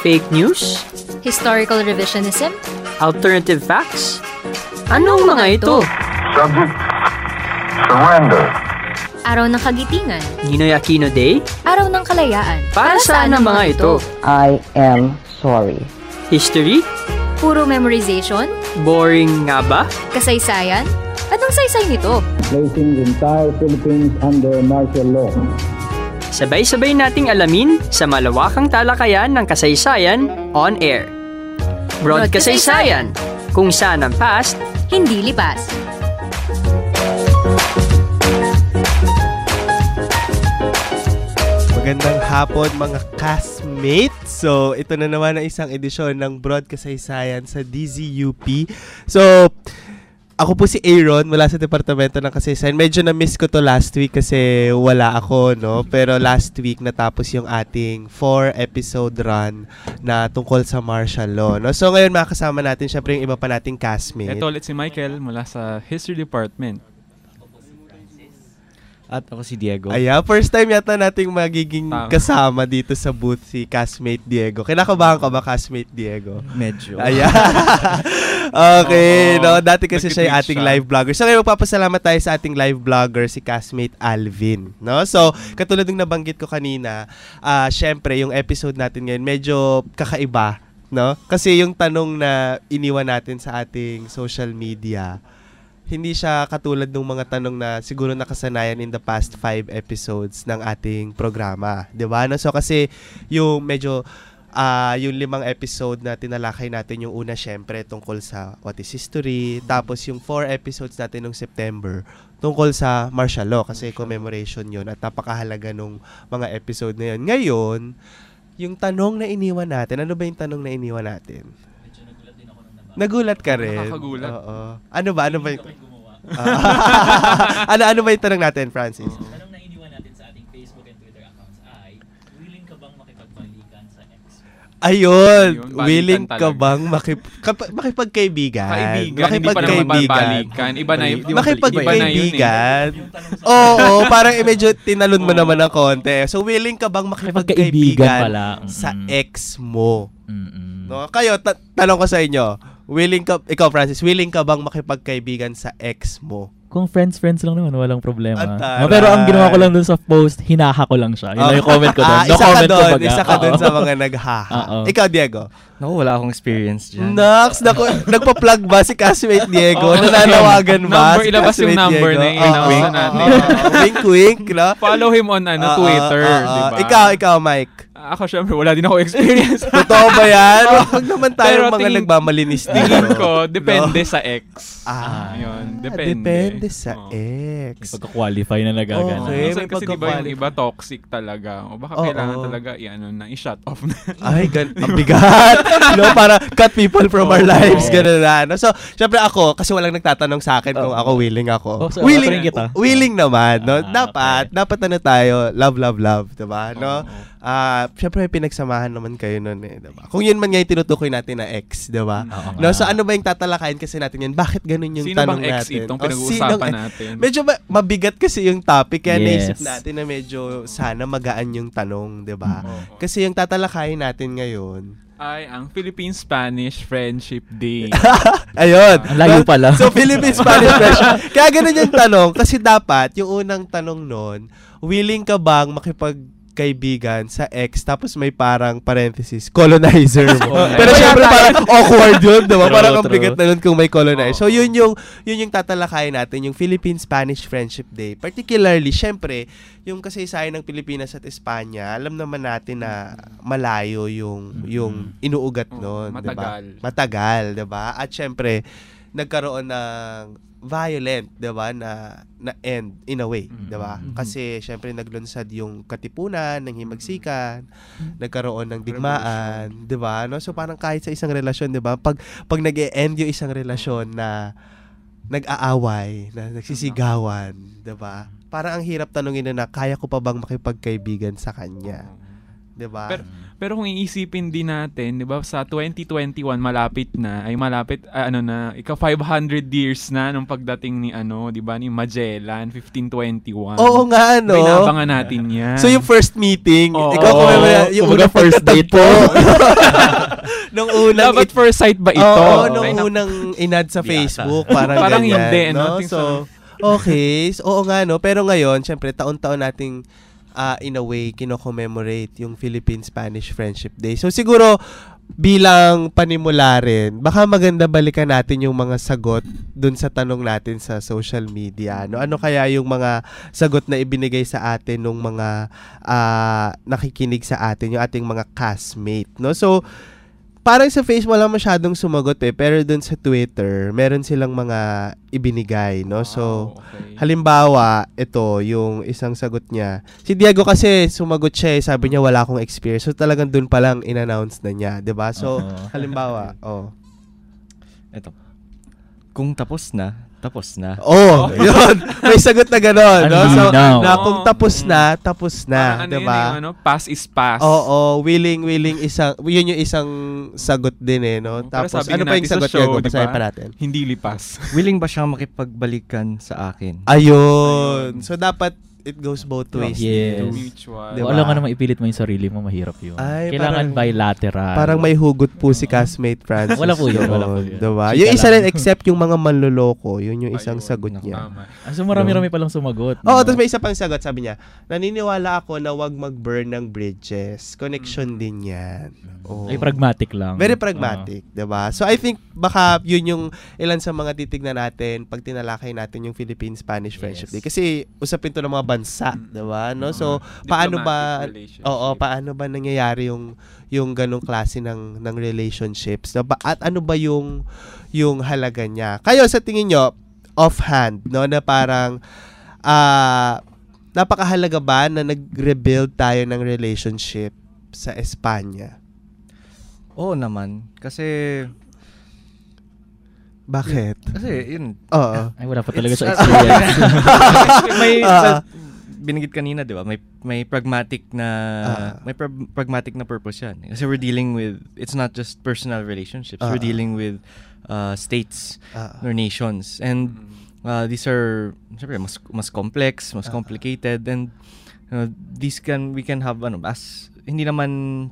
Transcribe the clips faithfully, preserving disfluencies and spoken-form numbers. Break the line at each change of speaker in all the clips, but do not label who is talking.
Fake news?
Historical revisionism?
Alternative facts? Anong mga ito?
Subject, surrender.
Araw ng Kagitingan?
Ninoy Aquino Day?
Araw ng Kalayaan?
Para saan ang mga ito?
I am sorry.
History?
Puro memorization?
Boring nga ba?
Kasaysayan? Anong saysay nito?
Placing the entire Philippines under martial law.
Sabay-sabay nating alamin sa malawakang talakayan ng kasaysayan on air. Broad Kasaysayan, kung saan ang past
hindi lipas.
Magandang hapon mga castmates. So, ito na naman ang isang edisyon ng Broad Kasaysayan sa D Z U P. So, ako po si Aaron mula sa Departamento ng Kasaysayan. Medyo na-miss ko to last week kasi wala ako, no? Pero last week natapos yung ating four-episode run na tungkol sa martial law, no? So, ngayon makasama natin syempre yung iba pa nating castmate.
Ito ulit si Michael mula sa History Department.
At ako si Diego.
Ayan, first time yata nating magiging
Tama.
kasama dito sa booth si castmate Diego. Kinakabahan ka ba, castmate Diego?
Medyo.
Ayan. Okay,
Oo.
no? Dati kasi siya yung
Nag-tweet
ating
siya.
live vlogger. So ngayon magpapasalamat tayo sa ating live vlogger, si castmate Alvin. No? So, katulad ng nabanggit ko kanina, ah syempre, yung episode natin ngayon, medyo kakaiba. No? Kasi yung tanong na iniwan natin sa ating social media, hindi siya katulad ng mga tanong na siguro nakasanayan in the past five episodes ng ating programa. Diba? No? So kasi yung medyo, uh, yung limang episode na tinalakay natin, yung una syempre tungkol sa what is history, tapos yung four episodes natin nung September tungkol sa martial law kasi commemoration yun at napakahalaga nung mga episode na yun. Ngayon, yung tanong na iniwan natin, ano ba yung tanong na iniwan natin? Nagulat ka rin.
Nakakagulat.
Oo. Ano ba? Ano ba yung... Ah. ano ano ba yung tanong natin, Francis?
Oo.
Tanong na iniwan natin sa ating Facebook and Twitter accounts ay, willing ka bang makipagbalikan sa ex?
Ayun.
Ayun, balikan
Willing ka
talaga.
bang makip- kap- makipagkaibigan?
Kaibigan, hindi pa naman balikan. Iba na yun.
Makipagkaibigan. Oo, parang eh, medyo tinalon mo naman ng konti. So, willing ka bang makipagkaibigan
pala.
sa
Mm-mm.
ex mo?
Mm-mm.
No? Kayo, ta- tanong ko sa inyo, willing ka, ikaw Francis, willing ka bang makipagkaibigan sa ex mo?
Kung friends-friends lang naman, walang problema.
At taray.
Oh, pero ang ginawa ko lang dun sa post, hinaha ko lang siya. Yun lang yung comment ko dun.
Ah,
No
isa ka
comment ko
doon,
baga.
isa ka doon
Oo.
sa mga naghaha.
Oo.
Ikaw, Diego.
Naku, wala akong experience dyan.
Nax, naku, nagpa-plug ba si castmate Diego?
Oo.
Nananawagan ba?
Number,
si
ilabas yung
castmate
number
Diego?
na i-announce
Oo,
na natin.
oo, oo. Wink, wink, no?
Follow him on ano,
Oo,
Twitter,
oo, oo.
di ba?
Ikaw, ikaw, Mike.
Ako syempre, wala din ako experience.
Totoo ba yan? Huwag naman tayo
Pero
mga
tingin-
nagmamalinis dito.
Tingin ko, depende sa ex.
Ah,
Yun, depende.
depende sa
Oo.
ex.
Pagka-qualify na nagagana.
Okay.
Minsan
may
kasi di ba yung
pagka-qualify.
iba toxic talaga. O baka
Oo.
kailangan talaga i-ano na, i-shut off na.
Ay, gan ang bigat. no, para cut people from our
Oo.
lives. Ganun na. No? So, syempre ako, kasi walang nagtatanong sa akin kung ako willing ako.
Oh, so,
willing,
offering kita.
willing naman. No?
Ah,
dapat,
okay.
dapat ano tayo, love, love, love. Diba? No?
Oo.
Ah, syempre may pinagsamahan naman kayo nun eh. Diba? Kung yun man nga yung tinutukoy natin na ex. Diba?
Oo
No?
nga.
So, ano ba yung tatalakayin kasi natin yan? Bakit ganun yung
Sino
tanong
bang ex
natin?
itong
O,
pinag-uusapan
sinong-
natin?
Medyo ma- mabigat kasi yung topic kaya
Yes.
naisip natin na medyo sana magaan yung tanong, 'di ba?
Oo.
Kasi yung tatalakayin natin ngayon,
Ay, ang Philippine-Spanish Friendship Day.
ayun.
Ang layo pala.
So Philippine Spanish Friendship. Kaya ganun yung tanong kasi dapat yung unang tanong noon, willing ka bang makipagkaibigan sa ex tapos may parang parenthesis, colonizer mo.
Oh,
Pero
yeah.
syempre parang awkward yun, diba?
True,
Parang ang
true.
bigat na nun kung may colonizer. So
Oo.
yun yung, yun yung tatalakayin natin, yung Philippine-Spanish Friendship Day. Particularly, syempre, yung kasaysayan ng Pilipinas at Espanya, alam naman natin na malayo yung, yung inuugat
Oo,
nun. diba?
matagal.
Matagal, diba? At syempre, nagkaroon ng violent, 'di ba, na na end in a way, 'di ba?
Mhm.
Kasi syempre naglunsad yung katipunan, ng himagsikan, nagkaroon ng digmaan, 'di ba? No? So parang kahit sa isang relasyon, 'di ba? Pag pag nag-e-end yung isang relasyon na nag-aaway, na nagsisigawan, 'di ba? Parang ang hirap tanungin na, na kaya ko pa bang makipagkaibigan sa kanya. 'di ba?
Pero, pero kung iisipin din natin, 'di ba, sa twenty twenty-one malapit na, ay malapit ah, ano na, ika five hundred years na nung pagdating ni ano, 'di ba, ni Magellan fifteen twenty-one.
Oo nga, no?
Inabangan natin 'yan.
So yung first meeting,
Oo.
ikaw kung may yung
Kumbaga
unang
first date
pagtatagpo. Nung unang
Dapat
it-
first sight ba ito?
Oo, nung
Ay,
unang inad sa
Di
Facebook, parang
Parang
ganyan,
hindi,
no?
no?
So, okay. So, oo nga, no? Pero ngayon, syempre, taon-taon nating uh, in a way, kino-commemorate yung Philippine-Spanish Friendship Day. So, siguro, bilang panimula rin, baka maganda balikan natin yung mga sagot dun sa tanong natin sa social media. No? Ano kaya yung mga sagot na ibinigay sa atin nung mga uh, nakikinig sa atin, yung ating mga castmate. No? So, parang sa Facebook wala masyadong sumagot eh, pero dun sa Twitter, meron silang mga ibinigay, no? So,
okay.
halimbawa, ito, yung isang sagot niya. Si Diego kasi sumagot siya eh, sabi niya wala akong experience. So, talagang dun pa lang in-announce na niya, 'di ba? So,
Oo.
halimbawa, oh.
Ito. Kung tapos na, tapos na.
Oh, yun. May sagot na gano'n, no? So,
Now.
na kung tapos na, tapos na,
Parang ano
'di
yun,
ba?
yung ano, pass is pass.
Oo, willing, willing isang, yun yung isang sagot din eh, no?
Pero
Tapos,
sabi
ano
nga
pa yung
natin sa
sagot
show,
niya?
di
Basahin
ba?
pa natin.
Hindi lipas.
Willing ba siyang makipagbalikan sa akin?
Ayun. So, dapat it goes both ways.
Yes.
dito.
Mutual.
Diba?
Kung alam ka naman ipilit mo yung sarili mo, mahirap yun.
Ay,
Kailangan
parang-
bilateral.
Parang may hugot po si castmate Francis.
Wala po yun, wala po
doon,
yun.
Diba?
Chika
Yung isa
lang.
rin, except yung mga manloloko, yun yung isang
Ayun,
sagot
naku.
niya.
Tama.
Ah, so marami-rami palang sumagot.
Oo,
no?
tapos may isa pang sagot, sabi niya, naniniwala ako na wag mag-burn ng bridges. Connection din yan. Oo.
Ay, pragmatic lang.
Very pragmatic, 'di ba? So I think baka yun yung ilan sa mga titignan natin pag tinalakay natin yung Philippine-Spanish Friendship Day. Kasi usapin to ng mga bansa, 'di ba? No? So paano ba
Diplomatic relationship.
Oo, paano ba nangyayari yung yung ganong klase ng ng relationships? No? Ba- At ano ba yung yung halaga niya? Kayo sa tingin nyo offhand, no, na parang ah napakahalaga ba na nag-rebuild tayo ng relationship sa Espanya?
Oo naman. Kasi,
Bakit?
kasi yun.
Oo.
Ay, wala pa talaga
It's-
sa experience.
may,
Ah.
sa- binanggit kanina, di ba? May, may pragmatic na,
Ah.
may pra- pragmatic na purpose yan. Kasi we're dealing with, it's not just personal relationships.
Ah.
We're dealing with uh, states
Ah.
or nations. And uh, these are, syempre, mas, mas complex, mas
Ah.
complicated. And uh, these can, we can have, ano, as, hindi naman,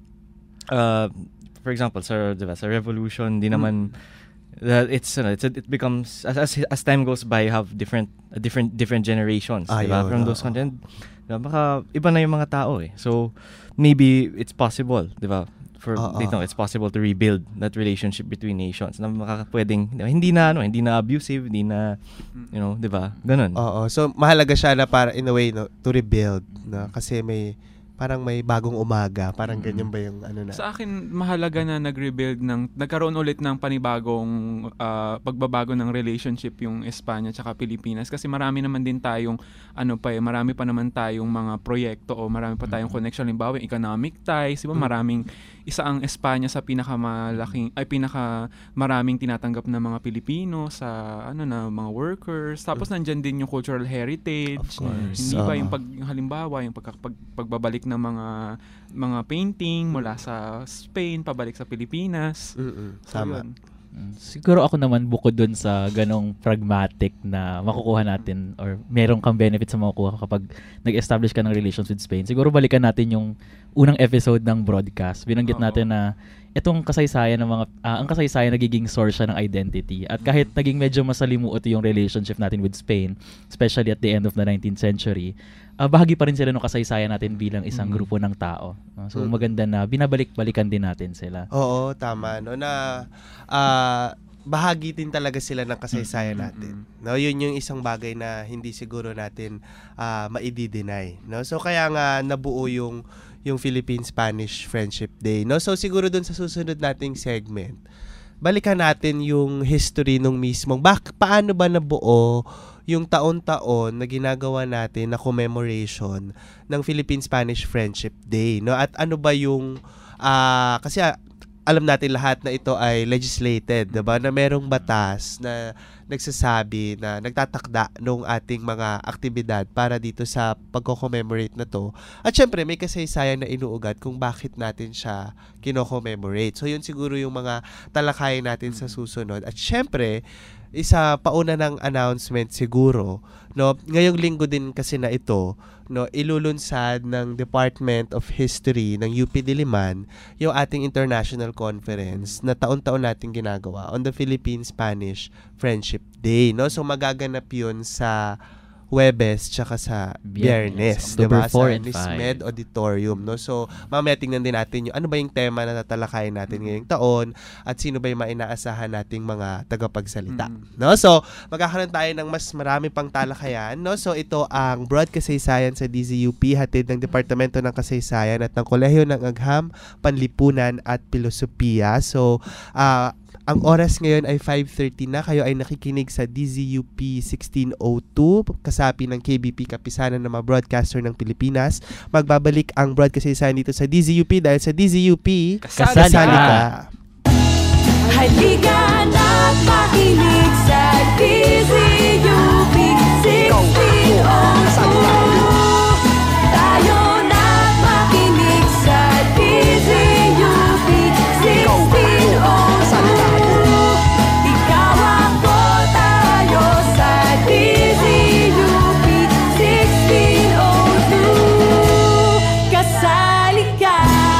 uh, for example, sa, diba, sa revolution, hindi naman, that it's, ano, it's it becomes, as, as as time goes by, you have different uh, different different generations,
Ah,
diba?
yun,
From
oo.
those content, diba? Baka iba na yung mga tao eh. So maybe it's possible, diba? For
Oo.
you know, it's possible to rebuild that relationship between nations na makakapwedeng, diba? Hindi na ano, hindi na abusive, hindi na, you know, diba? Ganun.
Oo. So mahalaga siya na para in a way no to rebuild, no? Kasi may parang may bagong umaga, parang ganyan ba yung ano na?
Sa akin, mahalaga na nag-rebuild ng, nagkaroon ulit ng panibagong ah, pagbabago ng relationship yung Espanya tsaka Pilipinas. Kasi marami naman din tayong, ano pa eh, marami pa naman tayong mga proyekto o marami pa tayong connection. Halimbawa, economic ties, di ba? Maraming, isa ang Espanya sa pinakamalaking, ay pinaka maraming tinatanggap na mga Pilipino sa, ano na, mga workers. Tapos nandyan din yung cultural heritage.
Of course.
Hindi ba
Oo.
yung pag, yung halimbawa, yung pagka, pag, pagbabalik ng mga mga painting mula sa Spain pabalik sa Pilipinas.
Mm-mm.
So,
Tama.
yun.
Mm, Siguro ako naman bukod dun sa ganong pragmatic na makukuha natin or meron kang benefit sa makukuha kapag nag-establish ka ng relations with Spain. Siguro balikan natin yung unang episode ng broadcast. Binanggit
Oo.
natin na itong kasaysayan ng mga ah, ang kasaysayan nagiging source siya ng identity. At kahit naging medyo masalimuot yung relationship natin with Spain, especially at the end of the nineteenth century, ah, bahagi pa rin sila ng kasaysayan natin bilang isang
Mm.
grupo ng tao. Ah, so
Mm.
maganda na binabalik-balikan din natin sila.
Oo, tama no na ah, bahagi din talaga sila ng kasaysayan natin. No, yun yung isang bagay na hindi siguro natin ah, maidi-deny, no? So kaya nga nabuo yung yung Philippine-Spanish Friendship Day, no? So siguro dun sa susunod nating segment, balikan natin yung history nung mismong bak paano ba nabuo yung taon-taon na ginagawa natin na commemoration ng Philippine-Spanish Friendship Day, no? At ano ba yung ah, kasi ah, alam natin lahat na ito ay legislated, 'di ba? Na merong batas na nagsasabi na nagtatakda nung ating mga aktibidad para dito sa pagko-commemorate na to. At syempre, may kasaysayan na inuugat kung bakit natin siya kino-commemorate. So, yun siguro yung mga talakayan natin sa susunod. At syempre, isa pauna ng announcement siguro, no, ngayong linggo din kasi na ito, no, ilulunsad ng Department of History ng U P Diliman yung ating international conference na taon-taon natin ginagawa on the Philippine-Spanish Friendship Day, no. So magaganap yun sa Huwebes tsaka sa Biyernes,
October
diba?
four
Sa
and
Nismed
five.
Auditorium, no? So, mamaya tingnan din natin yung ano ba yung tema na tatalakayin natin ngayong taon at sino ba yung mainaasahan nating mga tagapagsalita,
Mm.
no? So, magkakaroon tayo ng mas marami pang talakayan, no? So, ito ang Broad Kasaysayan sa D Z U P, hatid ng Departamento ng Kasaysayan at ng Kolehiyo ng Agham, Panlipunan at Pilosopiya. So, ah, ang oras ngayon ay five thirty na. Kayo ay nakikinig sa D Z U P sixteen oh two, kasapi ng K B P Kapisanan ng mga broadcaster ng Pilipinas. Magbabalik ang broadcast dito sa D Z U P dahil sa D Z U P,
Kasali
kasali
ka.
ka.
Halika na't makinig sa D Z U P sixteen oh two. Tayo na't makinig sa D Z U P sixteen oh two. Ikaw ako, tayo sa D Z U P sixteen oh two. Kasali ka.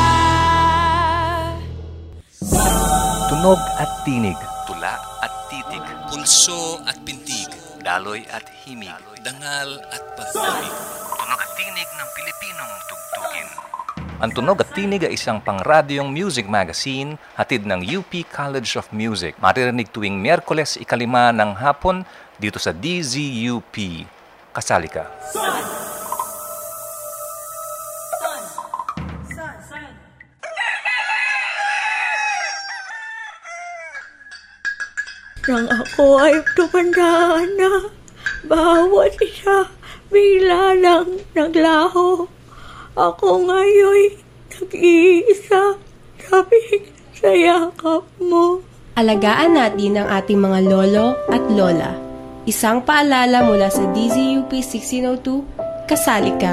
Tunog at tinig, tula at titig, pulso at pintig, daloy at himig, dangal at pag-ibig. Tunog at tinig ng Pilipinong tugtugin. Ang Tunog at Tinig ay isang pangradyong music magazine hatid ng U P College of Music. Maririnig tuwing Miyerkules ikalima ng hapon dito sa D Z U P. Kasali ka.
Nang ako ay tumanda na, bawat isa bigla lang naglaho. Ako ngayon nag-iisa, sabik sa yakap mo.
Alagaan natin ang ating mga lolo at lola. Isang paalala mula sa D Z U P sixteen oh two, kasali ka.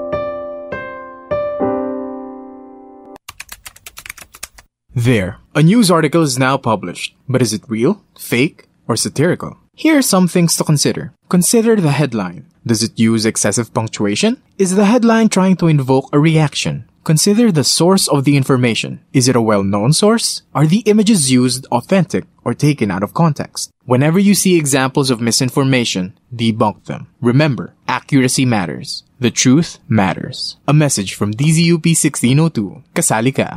There, a news article is now published. But is it real, fake, or satirical? Here are some things to consider. Consider the headline. Does it use excessive punctuation? Is the headline trying to invoke a reaction? Consider the source of the information. Is it a well-known source? Are the images used authentic or taken out of context? Whenever you see examples of misinformation, debunk them. Remember, accuracy matters. The truth matters. A message from D Z U P sixteen oh two. Kasali ka.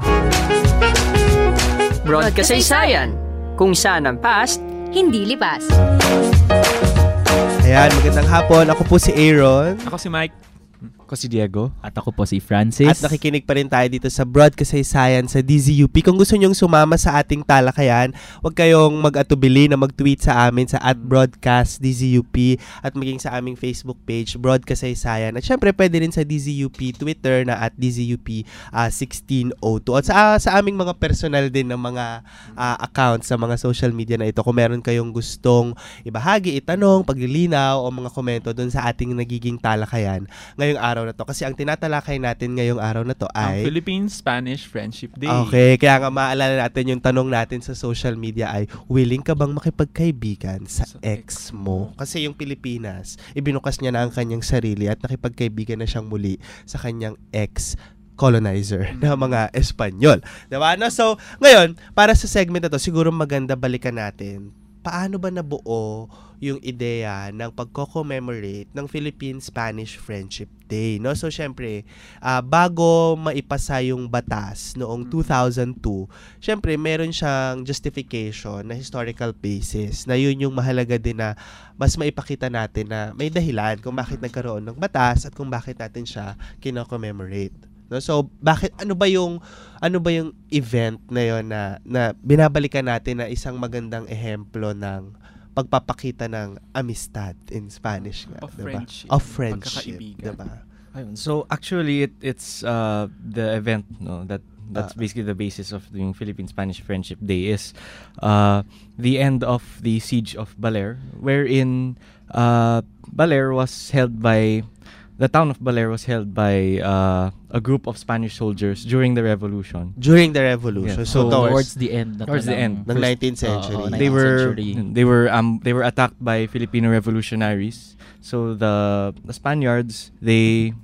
Broad Kasaysayan, kung saan ang past,
hindi lipas.
Ayan, magandang hapon. Ako po si Aaron.
Ako si Mike.
Ako si Diego.
At ako po si Francis.
At nakikinig pa rin tayo dito sa Broad Kasaysayan sa D Z U P. Kung gusto nyong sumama sa ating talakayan, huwag kayong mag-atubili na mag-tweet sa amin sa at broadcast D Z U P at maging sa aming Facebook page, Broad Kasaysayan. At syempre, pwede rin sa D Z U P Twitter na at D Z U P uh, sixteen oh two. At sa, uh, sa aming mga personal din ng mga uh, accounts sa mga social media na ito, kung meron kayong gustong ibahagi, itanong, paglilinaw o mga komento dun sa ating nagiging talakayan ngayong araw na to. Kasi ang tinatalakay natin ngayong araw na to ay
ang Philippine-Spanish Friendship Day.
Okay, kaya nga maalala natin yung tanong natin sa social media ay, willing ka bang makipagkaibigan sa
Sa
ex mo? Kasi yung Pilipinas, ibinukas niya na ang kanyang sarili at nakipagkaibigan na siyang muli sa kanyang ex colonizer mm-hmm. na mga Espanyol. Diba? No? So, ngayon, para sa segment na to, siguro maganda balikan natin paano ba nabuo yung ideya ng pagko-commemorate ng Philippine-Spanish Friendship Day, no? So, syempre, uh, bago maipasa yung batas noong two thousand two, syempre, meron siyang justification na historical basis na yun yung mahalaga din na mas maipakita natin na may dahilan kung bakit nagkaroon ng batas at kung bakit natin siya kino-commemorate. No? So, bakit, ano ba yung, ano ba yung event na yun na, na binabalikan natin na isang magandang ehemplo ng pagpapakita ng amistad in Spanish nga,
of
diba?
friendship,
of friendship,
pagkakaibigan.
diba?
Ayun. So actually it it's uh the event no that that's
Ah.
basically the basis of the Philippine-Spanish Friendship Day, is uh, the end of the siege of Baler, wherein uh, Baler was held by, the town of Baler was held by uh, a group of Spanish soldiers during the Revolution.
During the Revolution.
Yeah.
So,
towards the end na
Towards the
ng-
end.
ng nineteenth century.
Oo, oo,
They
nineteenth
were
century.
they were um they were attacked by Filipino revolutionaries. So the the Spaniards, they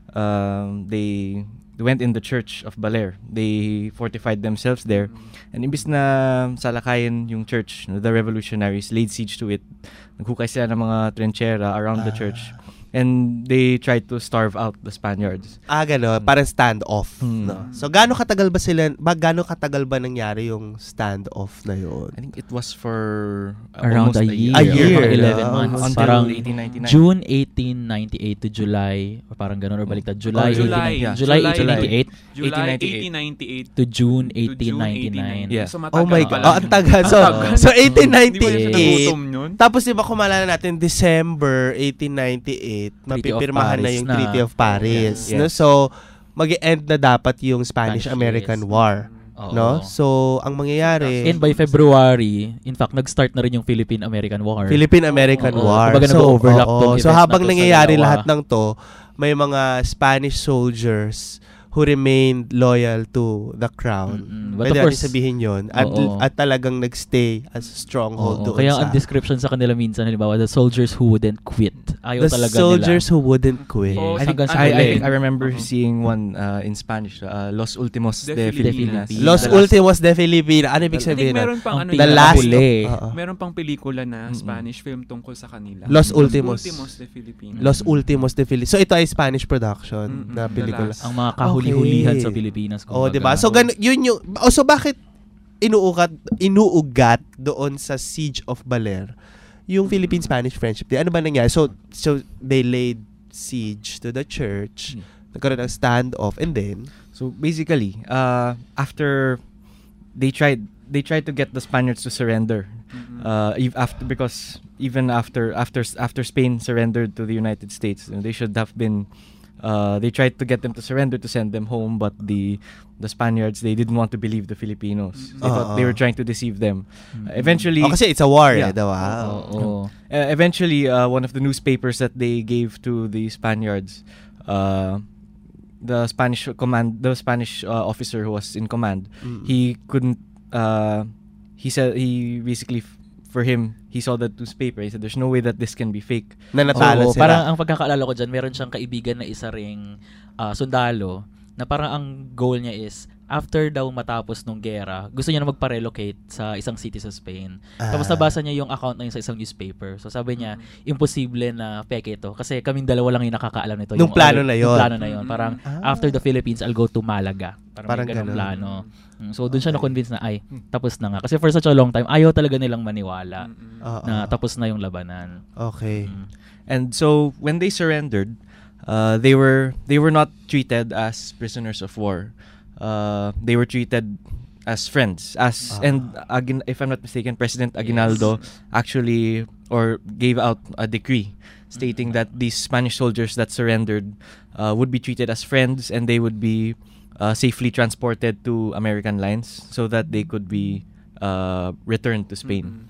um they went in the church of Baler. They fortified themselves there. And imbis na salakayin yung church, no, the revolutionaries laid siege to it. Naghukay sila ng mga trinchera around the church. And they tried to starve out the Spaniards.
Ah, gano'n. Parang stand-off.
Hmm.
No? So, gaano katagal ba sila, ba, gaano katagal ba nangyari yung stand-off na yun?
I think it was for uh,
Around
almost
a year.
A year.
Mga eleven
Ah,
months.
until
Parang
eighteen ninety-nine.
June eighteen ninety-eight to July, or parang ganun, or baliktad. July,
Oh, July.
eighteen,
Yeah.
July
July.
eighteen ninety-eight
July
eighteen
eighteen ninety-eight
to June
to
eighteen
June
ninety-nine.
Yeah.
So,
Oh
matagal
my
pala
God. Oh, ang
yun.
tagal. So,
Ang tagal.
so eighteen
Hindi ba siya
ninety-eight.
nagutom yun?
Tapos di ba kung maalala natin, December eighteen ninety-eight,
Treaty of
mapipirmahan na
Paris
yung
na.
Treaty of Paris.
Yeah.
No? So, mag-end na dapat yung Spanish-American
Spanish,
War.
Oo.
No? So, ang mangyayari,
And by February, in fact, nag-start na rin yung Philippine-American War.
Philippine-American
Oo.
War.
Kumbaga,
So,
nag-overlap
oo.
tong
So,
events
habang
na to sa
nangyayari
dalawa.
lahat ng to, may mga Spanish soldiers who remained loyal to the crown.
Mm-mm. But
Pwede
of
natin
course,
sabihin yun. At,
oo.
at talagang nagstay as a stronghold
Oo.
doon
Kaya
sa...
ang description sa kanila minsan, halimbawa, the soldiers who wouldn't quit. Ayaw
the
talaga
soldiers
nila.
who wouldn't quit.
Oo,
I think
hanggang sa
I, I,
huli.
I remember seeing one uh, in Spanish, uh, Los Últimos
De
de
Filipinas.
Filipinas.
Los
The last-
Últimos de Filipinas. Ano ibig
I think
sabihin? nun?
meron pang
Ang
ano
The
yun,
last
pinakahuli.
of- oo.
meron pang pelikula na
Mm-mm.
Spanish film tungkol sa kanila.
Los Últimos.
Últimos de Filipinas.
Los Últimos de Filipinas. So, ito ay Spanish production
Mm-mm.
na
The
pelikula.
last.
Ang mga kahuli-hulihan
Okay.
sa Pilipinas.
Oh,
kumbaga.
'di ba? So gan yun yung oh, so bakit inuugat inuugat doon sa Siege of Baler yung Philippine-Spanish Friendship Day? Ano ba nangyari? So so they laid siege to the church.
Hmm.
Nagkaroon ng standoff and then
So basically, uh, after they tried, they tried to get the Spaniards to surrender. Uh, ev- after because even after after after Spain surrendered to the United States, you know, they should have been. Uh, they tried to get them to surrender to send them home, but the the Spaniards, they didn't want to believe the Filipinos. They thought they were trying to deceive them. Uh, eventually,
oh, kasi it's a war
yeah.
eh, daw. ah.
Oo.
Uh, eventually, uh, one of the newspapers that they gave to the Spaniards, uh, the Spanish command, the Spanish uh, officer who was in command,
Mm.
he couldn't. Uh, he said he basically, f- for him, he saw that newspaper. He said, "There's no way that this can be fake."
Na natalo
Oo,
sila.
parang ang pagkakaalala ko dyan, meron siyang kaibigan na isa ring ah, sundalo na parang ang goal niya is after daw matapos nung gera, gusto niya na magpa-relocate sa isang city sa Spain. Tapos
Ah.
nabasa niya yung account na yun sa isang newspaper. So sabi niya, imposible na peke ito. Kasi kaming dalawa lang yung nakakaalam nito.
Nung
yung,
plano
or-
na
yung
yun.
plano na yun. Parang after the Philippines, I'll go to Malaga. Parang,
Parang
may ganung
ganun.
plano. Mm, So doon siya na-convince na ay, tapos na nga. Kasi for such a long time, ayaw talaga nilang maniwala
Oo.
na tapos na yung labanan.
Okay.
Mm.
And so when they surrendered, uh, they were they were not treated as prisoners of war. Uh, they were treated as friends. As
Ah.
and Agin- if I'm not mistaken, President Aguinaldo actually or gave out a decree stating that these Spanish soldiers that surrendered uh, would be treated as friends and they would be uh, safely transported to American lines so that they could be uh, returned to Spain.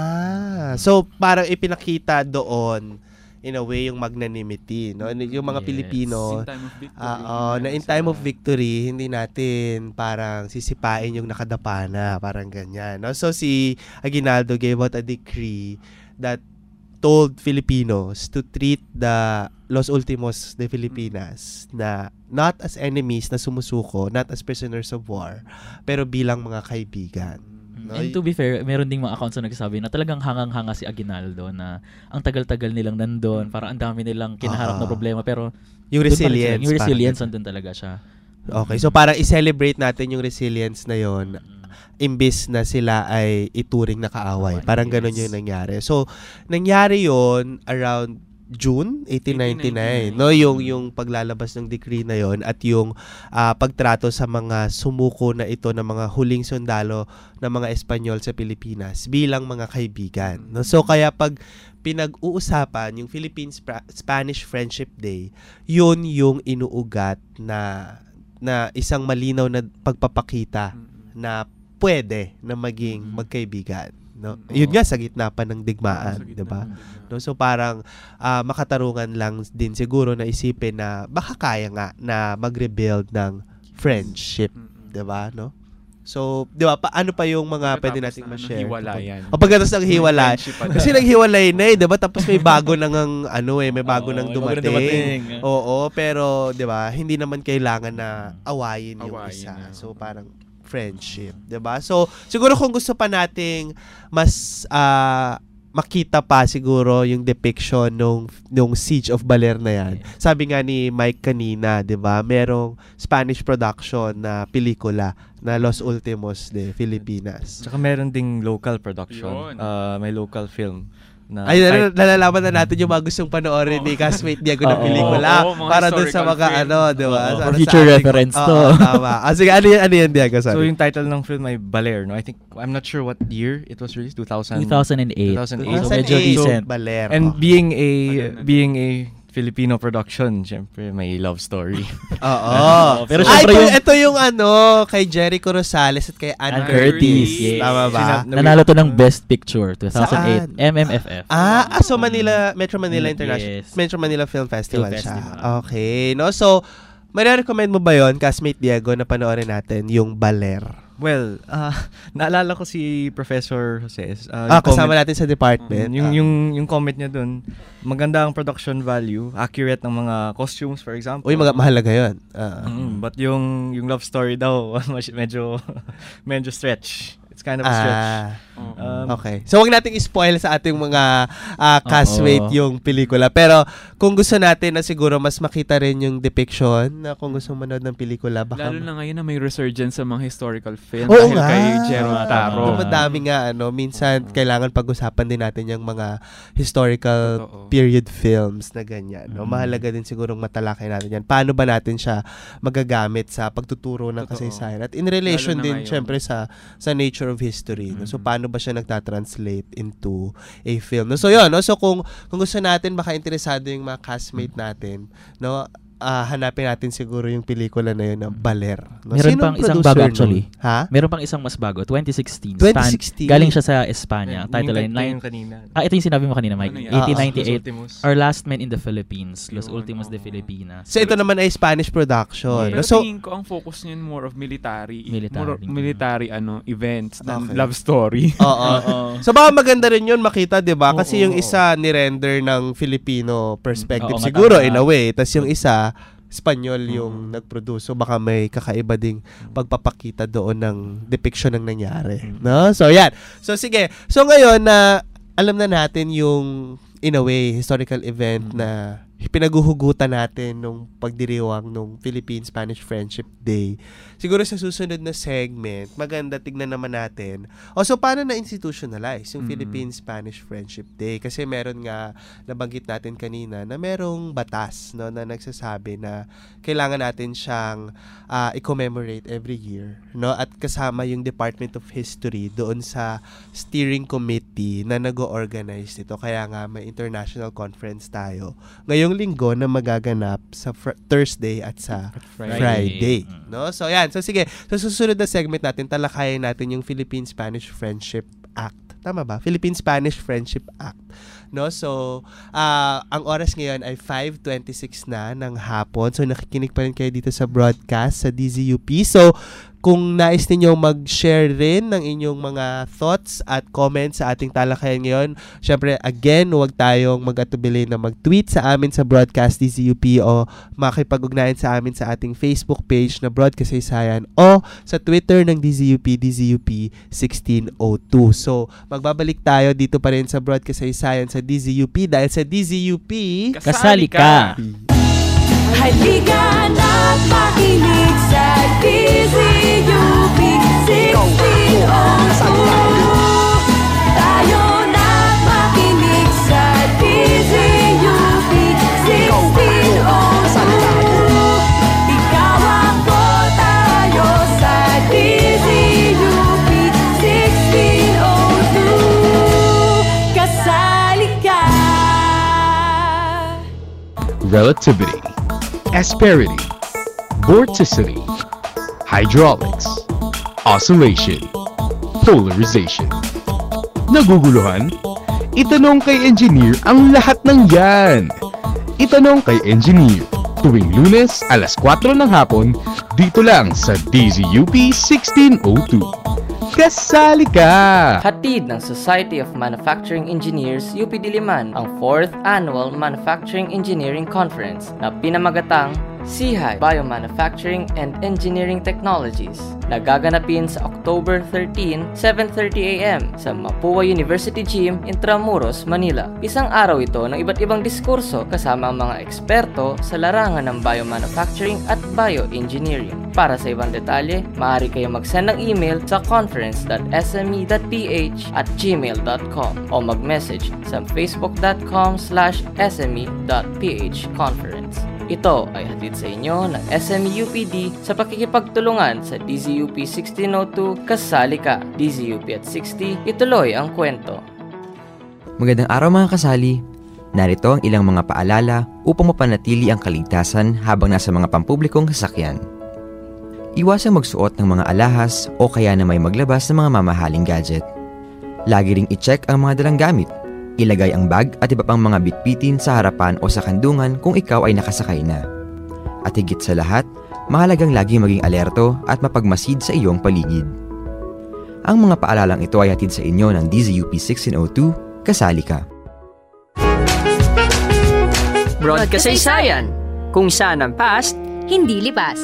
Ah, so parang ipinakita doon in a way yung magnanimity, no? Yung mga
Yes.
Pilipino,
In time of victory.
ah, oh, na in time of victory, hindi natin parang sisipain yung nakadapa na, parang ganyan, no? So si Aguinaldo gave out a decree that told Filipinos to treat the Los Últimos de Filipinas na not as enemies na sumusuko, not as prisoners of war, pero bilang mga kaibigan. No?
And to be fair, meron ding mga accounts na nagsasabi na talagang hangang-hanga si Aguinaldo na ang tagal-tagal nilang nandun, parang ang dami nilang kinaharap na
Ah.
problema, pero
Yung
doon pa rin sila.
resilience,
Yung resilience,
parang
nandun talaga siya.
Okay, so parang i-celebrate natin yung resilience na yon imbis na sila ay ituring na kaaway. Parang ganun yung nangyari. So, nangyari yon around June eighteen ninety-nine, no, yung yung paglalabas ng decree na yon at yung ah, pagtrato sa mga sumuko na ito ng mga huling sundalo ng mga Espanyol sa Pilipinas bilang mga kaibigan, no. So kaya pag pinag-uusapan yung Philippine Spanish Friendship Day, yun yung inuugat na na isang malinaw na pagpapakita na pwede na maging magkaibigan. No? Yun nga, sa gitna pa ng digmaan, di ba? No? So parang uh, makatarungan lang din siguro na isipin na baka kaya nga na mag-rebuild ng friendship, di ba? No? So, di ba, paano pa yung mga pwede nating ma-share?
Hiwalayan.
O pagkatapos ng hiwalay. Kasi naghiwalay na eh, di ba? Tapos may bago nang ang, ano eh, may bago nang dumating. dumating. Oo, pero, di ba, hindi naman kailangan na awayin yung awayin isa. Na. So, parang friendship, 'di ba? So, siguro kung gusto pa nating mas uh, makita pa siguro yung depiction nung nung Siege of Baler na yan. Sabi nga ni Mike kanina, 'di ba? Merong Spanish production na pelikula na Los Últimos de Filipinas.
Tsaka meron ding local production. Uh, may local film. Na,
ay, nal- nalalaman na natin yung mga gustong panoorin ni Castmate Diego ng pelikula oh, oh, para dun sa mga film. Ano, di ba?
Oh, for future ating, reference to.
Oh, tama. Ah, sige, ano yan, ano yan, Diego? Sorry.
So, yung title ng film ay Baler, no? I think, I'm not sure what year it was released, two thousand
two thousand eight.
two thousand eight.
So, medyo recent.
So, Baler.
And being a, being a Filipino production, syempre may love story.
Oo. Pero so, syempre yung ito yung ano kay Jericho Rosales at kay Ann Curtis.
Yes.
Tama ba?
Nanalo to ng Best Picture two thousand eight M M F F.
Ah, ah, so Manila Metro Manila International yes. Metro Manila Film Festival Film siya. Festival. Okay, no? So, may recommend mo ba yon, Castmate Diego, na panoorin natin yung Baler?
Well, uh, naalala ko si Professor Jose. Uh,
ah, kasama comment, natin sa department.
Um, yung,
ah.
yung, yung comment niya dun, maganda ang production value, accurate ng mga costumes, for example.
Uy, mag- mahalaga yun. Uh,
mm, but yung, yung love story daw, medyo, medyo stretch. It's kind of a stretch.
Ah, um, okay. So, wag nating i-spoil sa ating mga uh, castmate yung pelikula. Pero, kung gusto natin na siguro mas makita rin yung depiction na kung gusto manood ng pelikula, baka...
Lalo na ngayon na may resurgence sa mga historical film.
Oo
dahil
nga.
kay Jerome Taro.
Uh, madami nga, ano. Minsan, uh, kailangan pag-usapan din natin yung mga historical uh, period films na ganyan. No? Uh, Mahalaga din sigurong matalakay natin yan. Paano ba natin siya magagamit sa pagtuturo ng kasaysayan? At in relation din, syempre, sa sa nature of history. No? So, paano ba siya nagtatranslate into a film? No? So, yun. No? So, kung, kung gusto natin, baka interesado yung mga castmate natin, no? Uh, hanapin natin siguro yung pelikula na yun na Baler. No?
Meron pang isang bago actually.
No? Ha?
Meron pang isang mas bago, twenty sixteen.
twenty sixteen.
Span- galing siya sa Espanya. Yeah, title ay nine. Ah, ito yung sinabi mo kanina, Mike.
Ano
eighteen ninety-eight.
Ah,
Our Last Men in the Philippines. Los Últimos de Filipinas.
So, ito naman ay Spanish production.
Pero
so,
tingin ko ang focus niyan more of military.
Military.
More of military ano, events than
okay.
love story.
Oo. So, baka maganda rin yun makita, di ba? Kasi yung isa ni-render ng Filipino perspective
Oo,
siguro
matanda.
in a way. Tapos yung isa Espanyol yung mm. nagproduce. So baka may kakaiba ding pagpapakita doon ng depiction ng nangyari. Mm. No? So yan. So sige. So ngayon na uh, alam na natin yung in a way historical event mm. na pinaguhugutan natin nung pagdiriwang nung Philippine-Spanish Friendship Day. Siguro sa susunod na segment, maganda tignan naman natin. O so, paano na-institutionalize yung mm-hmm. Philippine-Spanish Friendship Day? Kasi meron nga, nabanggit natin kanina, na merong batas no, na nagsasabi na kailangan natin siyang uh, i-commemorate every year. No? At kasama yung Department of History doon sa steering committee na nag-organize nito. Kaya nga, may international conference tayo. Ngayon, yung linggo na magaganap sa fr- Thursday at sa Friday. Friday. No? So, yan. So, sige. So, susunod na segment natin, talakayin natin yung Philippine-Spanish Friendship Act. Tama ba? Philippine-Spanish Friendship Act. No? So, uh, ang oras ngayon ay five twenty-six na ng hapon. So, nakikinig pa rin kayo dito sa broadcast sa D Z U P. So, kung nais ninyong mag-share rin ng inyong mga thoughts at comments sa ating talakayan ngayon, syempre, again, huwag tayong mag-atubili na mag-tweet sa amin sa broadcast D Z U P o makipag-ugnayan sa amin sa ating Facebook page na Broadcast Kasaysayan o sa Twitter ng D Z U P, D Z U P sixteen oh two. So, magbabalik tayo dito pa rin sa Broadcast Kasaysayan sa D Z U P dahil sa D Z U P,
kasali ka!
Halika na't makinig sa D Z U P sixteen oh two. Tayo na't makinig sa D Z U P sixteen oh two. Ikaw ako, tayo sa D Z U P sixteen oh two. Kasali ka!
Relativity, asperity,
vorticity, hydraulics, oscillation, polarization. Naguguluhan? Itanong kay engineer ang lahat ng yan. Itanong kay engineer tuwing Lunes alas kwatro ng hapon dito lang sa D Z U P sixteen oh two. Kasali ka!
Hatid ng Society of Manufacturing Engineers U P Diliman ang fourth Annual Manufacturing Engineering Conference na pinamagatang C H I Biomanufacturing and Engineering Technologies na gaganapin sa October thirteenth, seven thirty a m sa Mapua University Gym, Intramuros, Manila. Isang araw ito ng iba't ibang diskurso kasama ang mga eksperto sa larangan ng biomanufacturing at bioengineering. Para sa ibang detalye, maaari kayong mag-send ng email sa conference dot s m e dot p h at gmail dot com o mag-message sa facebook dot com slash s m e dot p h conference. Ito ay hatid sa inyo ng S M E U P D sa pakikipagtulungan sa D Z U P sixteen oh two. Kasali ka! D Z U P at sixty, ituloy ang kwento.
Magandang araw mga kasali! Narito ang ilang mga paalala upang mapanatili ang kaligtasan habang nasa mga pampublikong sasakyan. Iwasang magsuot ng mga alahas o kaya na may maglabas ng mga mamahaling gadget. Lagi ring i-check ang mga dalang gamit. Ilagay ang bag at iba pang mga bitbitin sa harapan o sa kandungan kung ikaw ay nakasakay na. At higit sa lahat, mahalagang lagi maging alerto at mapagmasid sa iyong paligid. Ang mga paalalang ito ay hatid sa inyo ng D Z U P sixteen oh two. Kasali ka!
Broadcasaysayan, kung saan ang past,
hindi lipas.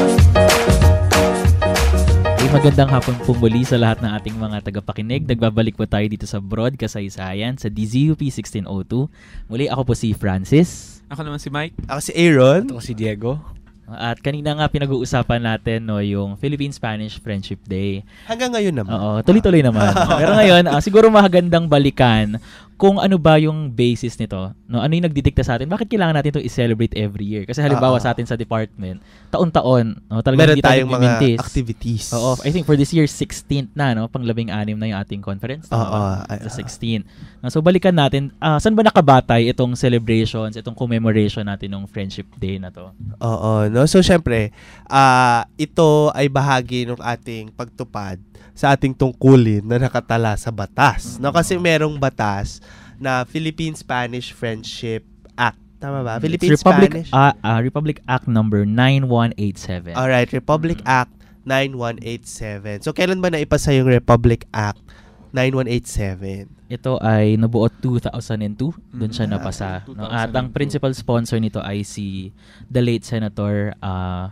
Ay, magandang hapon po muli sa lahat ng ating mga tagapakinig. Nagbabalik po tayo dito sa Broadcasaysayan sa D Z U P sixteen oh two. Muli ako po si Francis.
Ako naman si Mike.
Ako si Aaron.
Ako si Diego.
At kanina nga pinag-uusapan natin no, yung Philippine-Spanish Friendship Day.
Hanggang ngayon naman.
Oo, tuloy-tuloy naman. Pero ngayon, uh, siguro magandang balikan kung ano ba yung basis nito. No, ano yung nagdidikta sa atin? Bakit kailangan natin ito i-celebrate every year? Kasi halimbawa uh-huh. sa atin sa department, taon-taon, no, talagang
meron
hindi tayo
tayong mga activities.
Oo, I think for this year, sixteenth na, no? Pang-labing-anim na yung ating conference.
Oo. Uh, uh,
sa sixteen. No, so balikan natin, uh, saan ba nakabatay itong celebrations, itong commemoration natin ng Friendship Day na to?
Oo, no? So syempre, uh, ito ay bahagi ng ating pagtupad sa ating tungkulin na nakatala sa batas. No, kasi merong batas na Philippine-Spanish Friendship Act. Tama ba? Philippine-Spanish?
Uh, uh, Republic Act number nine one eight seven.
Alright, Republic mm-hmm. Act nine one eight seven. So, kailan ba naipasa yung Republic Act nine one eight seven?
Ito ay nabuo two thousand two. Doon siya napasa. No? At ang principal sponsor nito ay si the late Senator uh,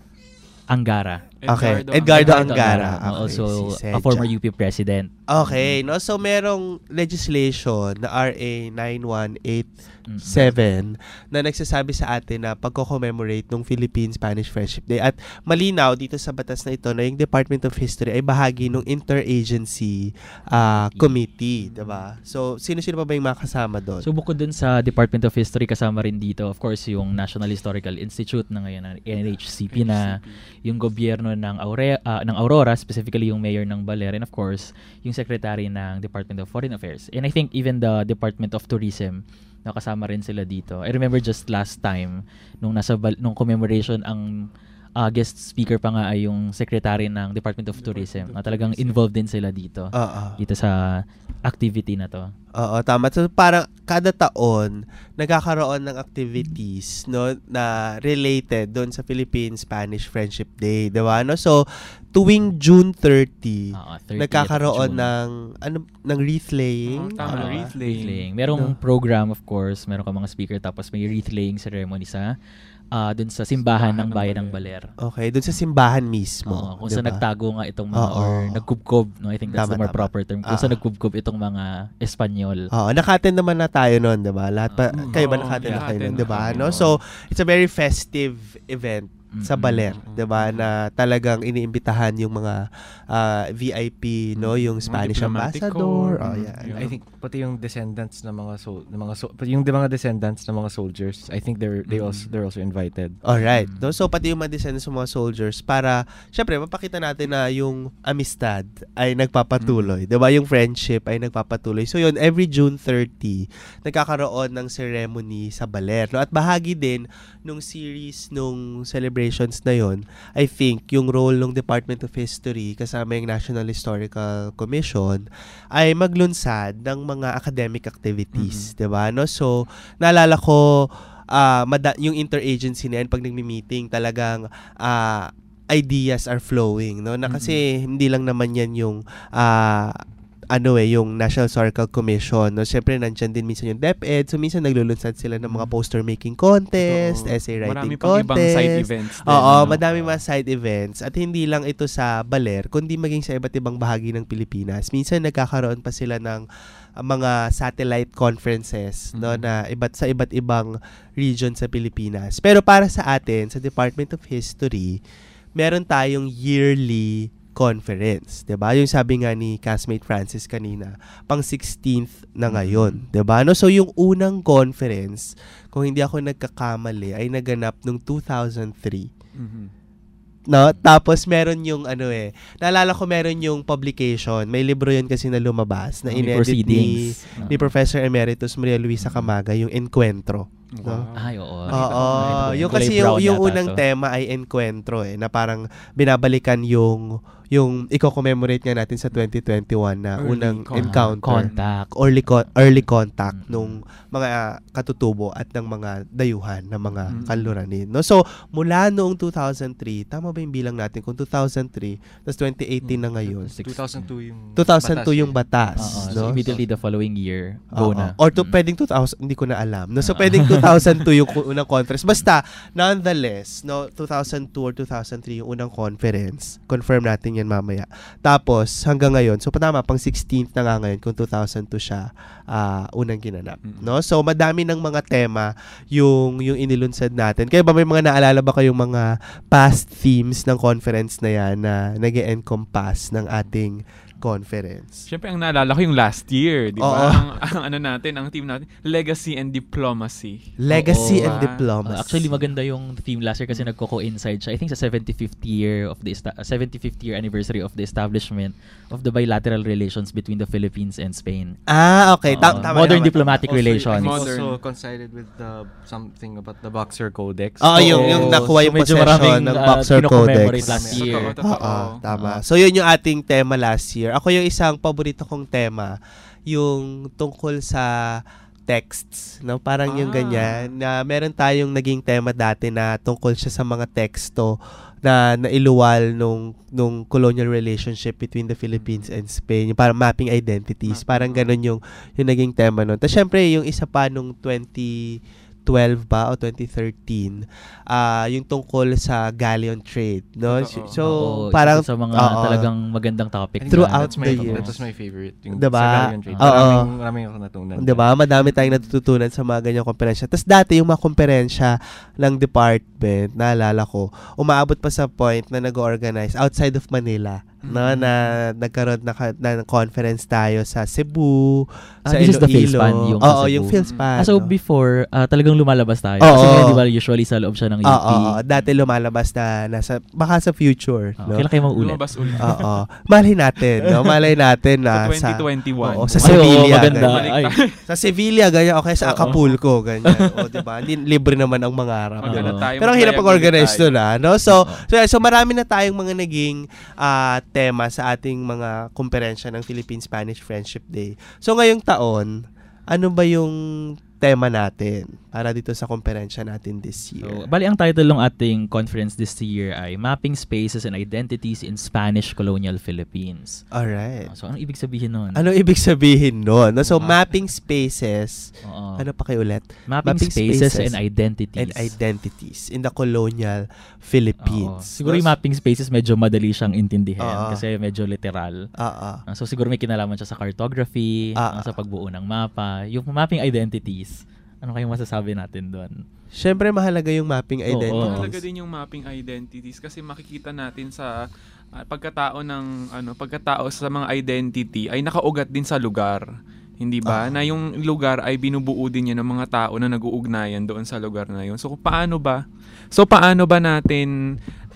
Angara.
Okay, Edgardo, Edgardo Angara.
Angara.
Okay,
also
si
a former U P president.
Okay, no, so merong legislation na R A nine one eight seven mm-hmm. na nagsasabi sa atin na pagko-commemorate ng Philippine-Spanish Friendship Day. At malinaw dito sa batas na ito na yung Department of History ay bahagi ng interagency uh, committee, diba? So, sino-sino pa ba yung makasama doon?
So, bukod dun sa Department of History, kasama rin dito, of course, yung National Historical Institute na ngayon, na N H C P na, yung gobyerno ng, Aure, uh, ng Aurora, specifically yung mayor ng Baler, and of course, yung secretary ng Department of Foreign Affairs. And I think even the Department of Tourism, nakasama rin sila dito. I remember just last time, nung nasa nung commemoration, ang uh, guest speaker pa nga ay yung secretary ng Department of Tourism. Na talagang involved din sila dito.
Uh-uh.
Dito sa activity na to.
Oo, tama. So, parang kada taon, nagkakaroon ng activities no, na related doon sa Philippine-Spanish Friendship Day. Diba? No? So, tuwing June thirtieth, uh, nagkakaroon ng ano ng wreath laying.
Oh, tama, uh, wreath laying.
Merong no? program, of course. Meron ka mga speaker, tapos may wreath laying ceremony sa Uh, dun sa simbahan, simbahan ng bayan ng Baler.
Okay, dun sa simbahan mismo.
Oo, kung diba? Saan nagtago nga itong mga, Oo. or nagkubkob, no? I think that's tama, the more tama. proper term. Kung uh, saan nagkubkob itong mga Espanyol.
Oo, nakaten naman na tayo noon, diba? Lahat pa, uh, kayo ba nakaten uh, na kayo noon, diba? No? So, it's a very festive event sa Baler, mm-hmm. 'di ba, na talagang iniimbitahan yung mga uh, V I P, no, yung Spanish ambassador. Oh, yeah.
I think pati yung descendants ng mga so, ng mga so, yung mga descendants ng mga soldiers, I think they're they mm-hmm. also they're also invited.
All right. Mm-hmm. No, so pati yung mga descendants ng mga soldiers para syempre mapakita natin na yung amistad ay nagpapatuloy, mm-hmm. 'di ba? Yung friendship ay nagpapatuloy. So yun, every June thirtieth nagkakaroon ng ceremony sa Baler, no? At bahagi din nung series nung celebration operations na yon, I think yung role ng Department of History kasama yung National Historical Commission ay maglunsad ng mga academic activities, mm-hmm. 'di ba? No? So, naalala ko uh, mada- yung interagency na yan pag nagmi-meeting, talagang uh, ideas are flowing, no? Na kasi mm-hmm. hindi lang naman yan yung uh, ano eh, yung National Historical Commission, no? Siyempre, nandyan din minsan yung DepEd. So, minsan naglulunsad sila ng mga poster-making contest, Totoo. essay writing
marami pang
contest.
Ibang side events. Din,
Oo,
no?
madami mga side events. At hindi lang ito sa Baler, kundi maging sa iba't ibang bahagi ng Pilipinas. Minsan, nagkakaroon pa sila ng uh, mga satellite conferences, mm-hmm. no, na iba't sa iba't ibang region sa Pilipinas. Pero para sa atin, sa Department of History, meron tayong yearly conference, 'di ba? Yung sabi nga ni Castmate Francis kanina, pang sixteenth na ngayon, 'di ba? No, so yung unang conference, kung hindi ako nagkakamali, ay naganap nung two thousand three. Mm-hmm. No, tapos meron yung ano eh, naalala ko meron yung publication, may libro yun kasi na lumabas na inedit ni, uh-huh. ni Professor Emeritus Maria Luisa Camaga, yung Encuentro. No?
Wow. Ay, oo.
Oo. Yung kasi yung, yung unang tema ay Encuentro eh, na parang binabalikan yung yung i-commemorate nga natin sa twenty twenty-one na early unang con- encounter.
Contact.
Early, con- early contact mm-hmm. nung mga uh, katutubo at ng mga dayuhan ng mga mm-hmm. kanluranin. No? So, mula noong two thousand three, tama ba yung bilang natin? Kung two thousand three, tapos twenty eighteen mm-hmm. na ngayon.
two thousand two yung
two thousand two batas. Yung batas.
Uh-oh.
No?
So, immediately the following year, go Uh-oh. na.
Or to, mm-hmm. pwedeng two thousand, hindi ko na alam. No? So, Uh-oh. pwedeng two thousand two yung unang conference. Basta, nonetheless, no, two thousand two or two thousand three yung unang conference. Confirm natin yan mamaya. Tapos, hanggang ngayon, so patama, pang sixteenth na nga ngayon kung two thousand two siya uh, unang ginanap. Mm-hmm. No? So, madami ng mga tema yung, yung inilunsad natin. Kaya ba may mga naalala ba kayong mga past themes ng conference na yan na nag-encompass ng ating conference?
Siyempre, ang naalala ko yung last year, di ba? Ang, ang ano natin, ang team natin, Legacy and Diplomacy.
Legacy
Oo,
and
diba?
Diplomacy.
Uh, actually, maganda yung theme last year kasi mm. nagko-coincide siya. I think sa seventy-fifth year of the esta- seventy-fifth year anniversary of the establishment of the bilateral relations between the Philippines and Spain.
Ah, okay.
Uh,
Tama,
modern
tama,
diplomatic
also,
relations.
Modern. Also coincided with the something about the Boxer Codex.
Oo, oh, yung, yung nakuha yung
so,
possession ng
uh,
Boxer Codex.
last year.
Oo, tama. So, yun yung ating tema last year. Ako yung isang paborito kong tema, yung tungkol sa texts, no? Parang ah. yung ganyan, na meron tayong naging tema dati na tungkol siya sa mga teksto na nailuwal nung nung colonial relationship between the Philippines and Spain, yung parang mapping identities, parang ganun yung yung naging tema nun. Tapos syempre, yung isa pa nung twenty twelve ba o twenty thirteen, uh, yung tungkol sa galleon trade, no? So, so
Oo,
parang
sa mga
uh,
talagang magandang topic
throughout
that's my,
the years.
That was my favorite. Yung
diba?
Sa galleon trade.
Oo.
Maraming, maraming ako natutunan.
Diba? Madami tayong natututunan sa mga ganyang komperensya. Tapos dati yung mga komperensya ng department, naalala ko, umaabot pa sa point na nag-organize outside of Manila. No, na nagkaroon na, na conference tayo sa Cebu,
ah,
sa
this
Iloilo.
Is the Philspan, yung
Oo, oh, yung Philspan.
Ah, so before, uh, talagang lumalabas tayo.
Oh,
Kasi
oh.
di ba usually sa loob siya ng U P.
Oo, oh, oh, dati lumalabas na nasa, baka sa future.
Oh,
no?
Kailan kayo maulit?
Lumabas ulit.
Oo. Malay natin, no? Malay natin na
sa twenty twenty-one.
Oo, sa Sevilla.
Ay, oh, maganda. Ay.
Sa Sevilla, ganyan. Okay, sa Acapulco, ganyan. O, diba? Hindi, libre naman ang mangarap.
Diba?
Pero ang hirap pag-organize doon, ha? No? So, so, so, marami na tayong mga naging uh, tema sa ating mga komperensya ng Philippine-Spanish Friendship Day. So, ngayong taon, ano ba yung tema natin para dito sa komperensya natin this year?
So, bali, ang title ng ating conference this year ay Mapping Spaces and Identities in Spanish Colonial Philippines.
Alright.
Uh, so, anong ibig sabihin nun?
Ano ibig sabihin nun? So, uh, mapping spaces,
uh,
ano pa kayo ulit?
Mapping, mapping spaces, spaces and identities.
And identities in the colonial Philippines.
Uh, siguro yung mapping spaces medyo madali siyang intindihin
uh,
kasi medyo literal.
Uh,
uh, so, siguro may kinalaman siya sa cartography, uh, uh, sa pagbuo ng mapa. Yung mapping identities, ano kayong masasabi natin doon?
Siyempre, mahalaga yung mapping identities.
Oo, mahalaga din yung mapping identities kasi makikita natin sa uh, pagkatao ng ano, pagkatao sa mga identity ay nakaugat din sa lugar. Hindi ba? Uh, na yung lugar ay binubuo din yan ng mga tao na nag-uugnayan doon sa lugar na yun. So paano ba? So paano ba natin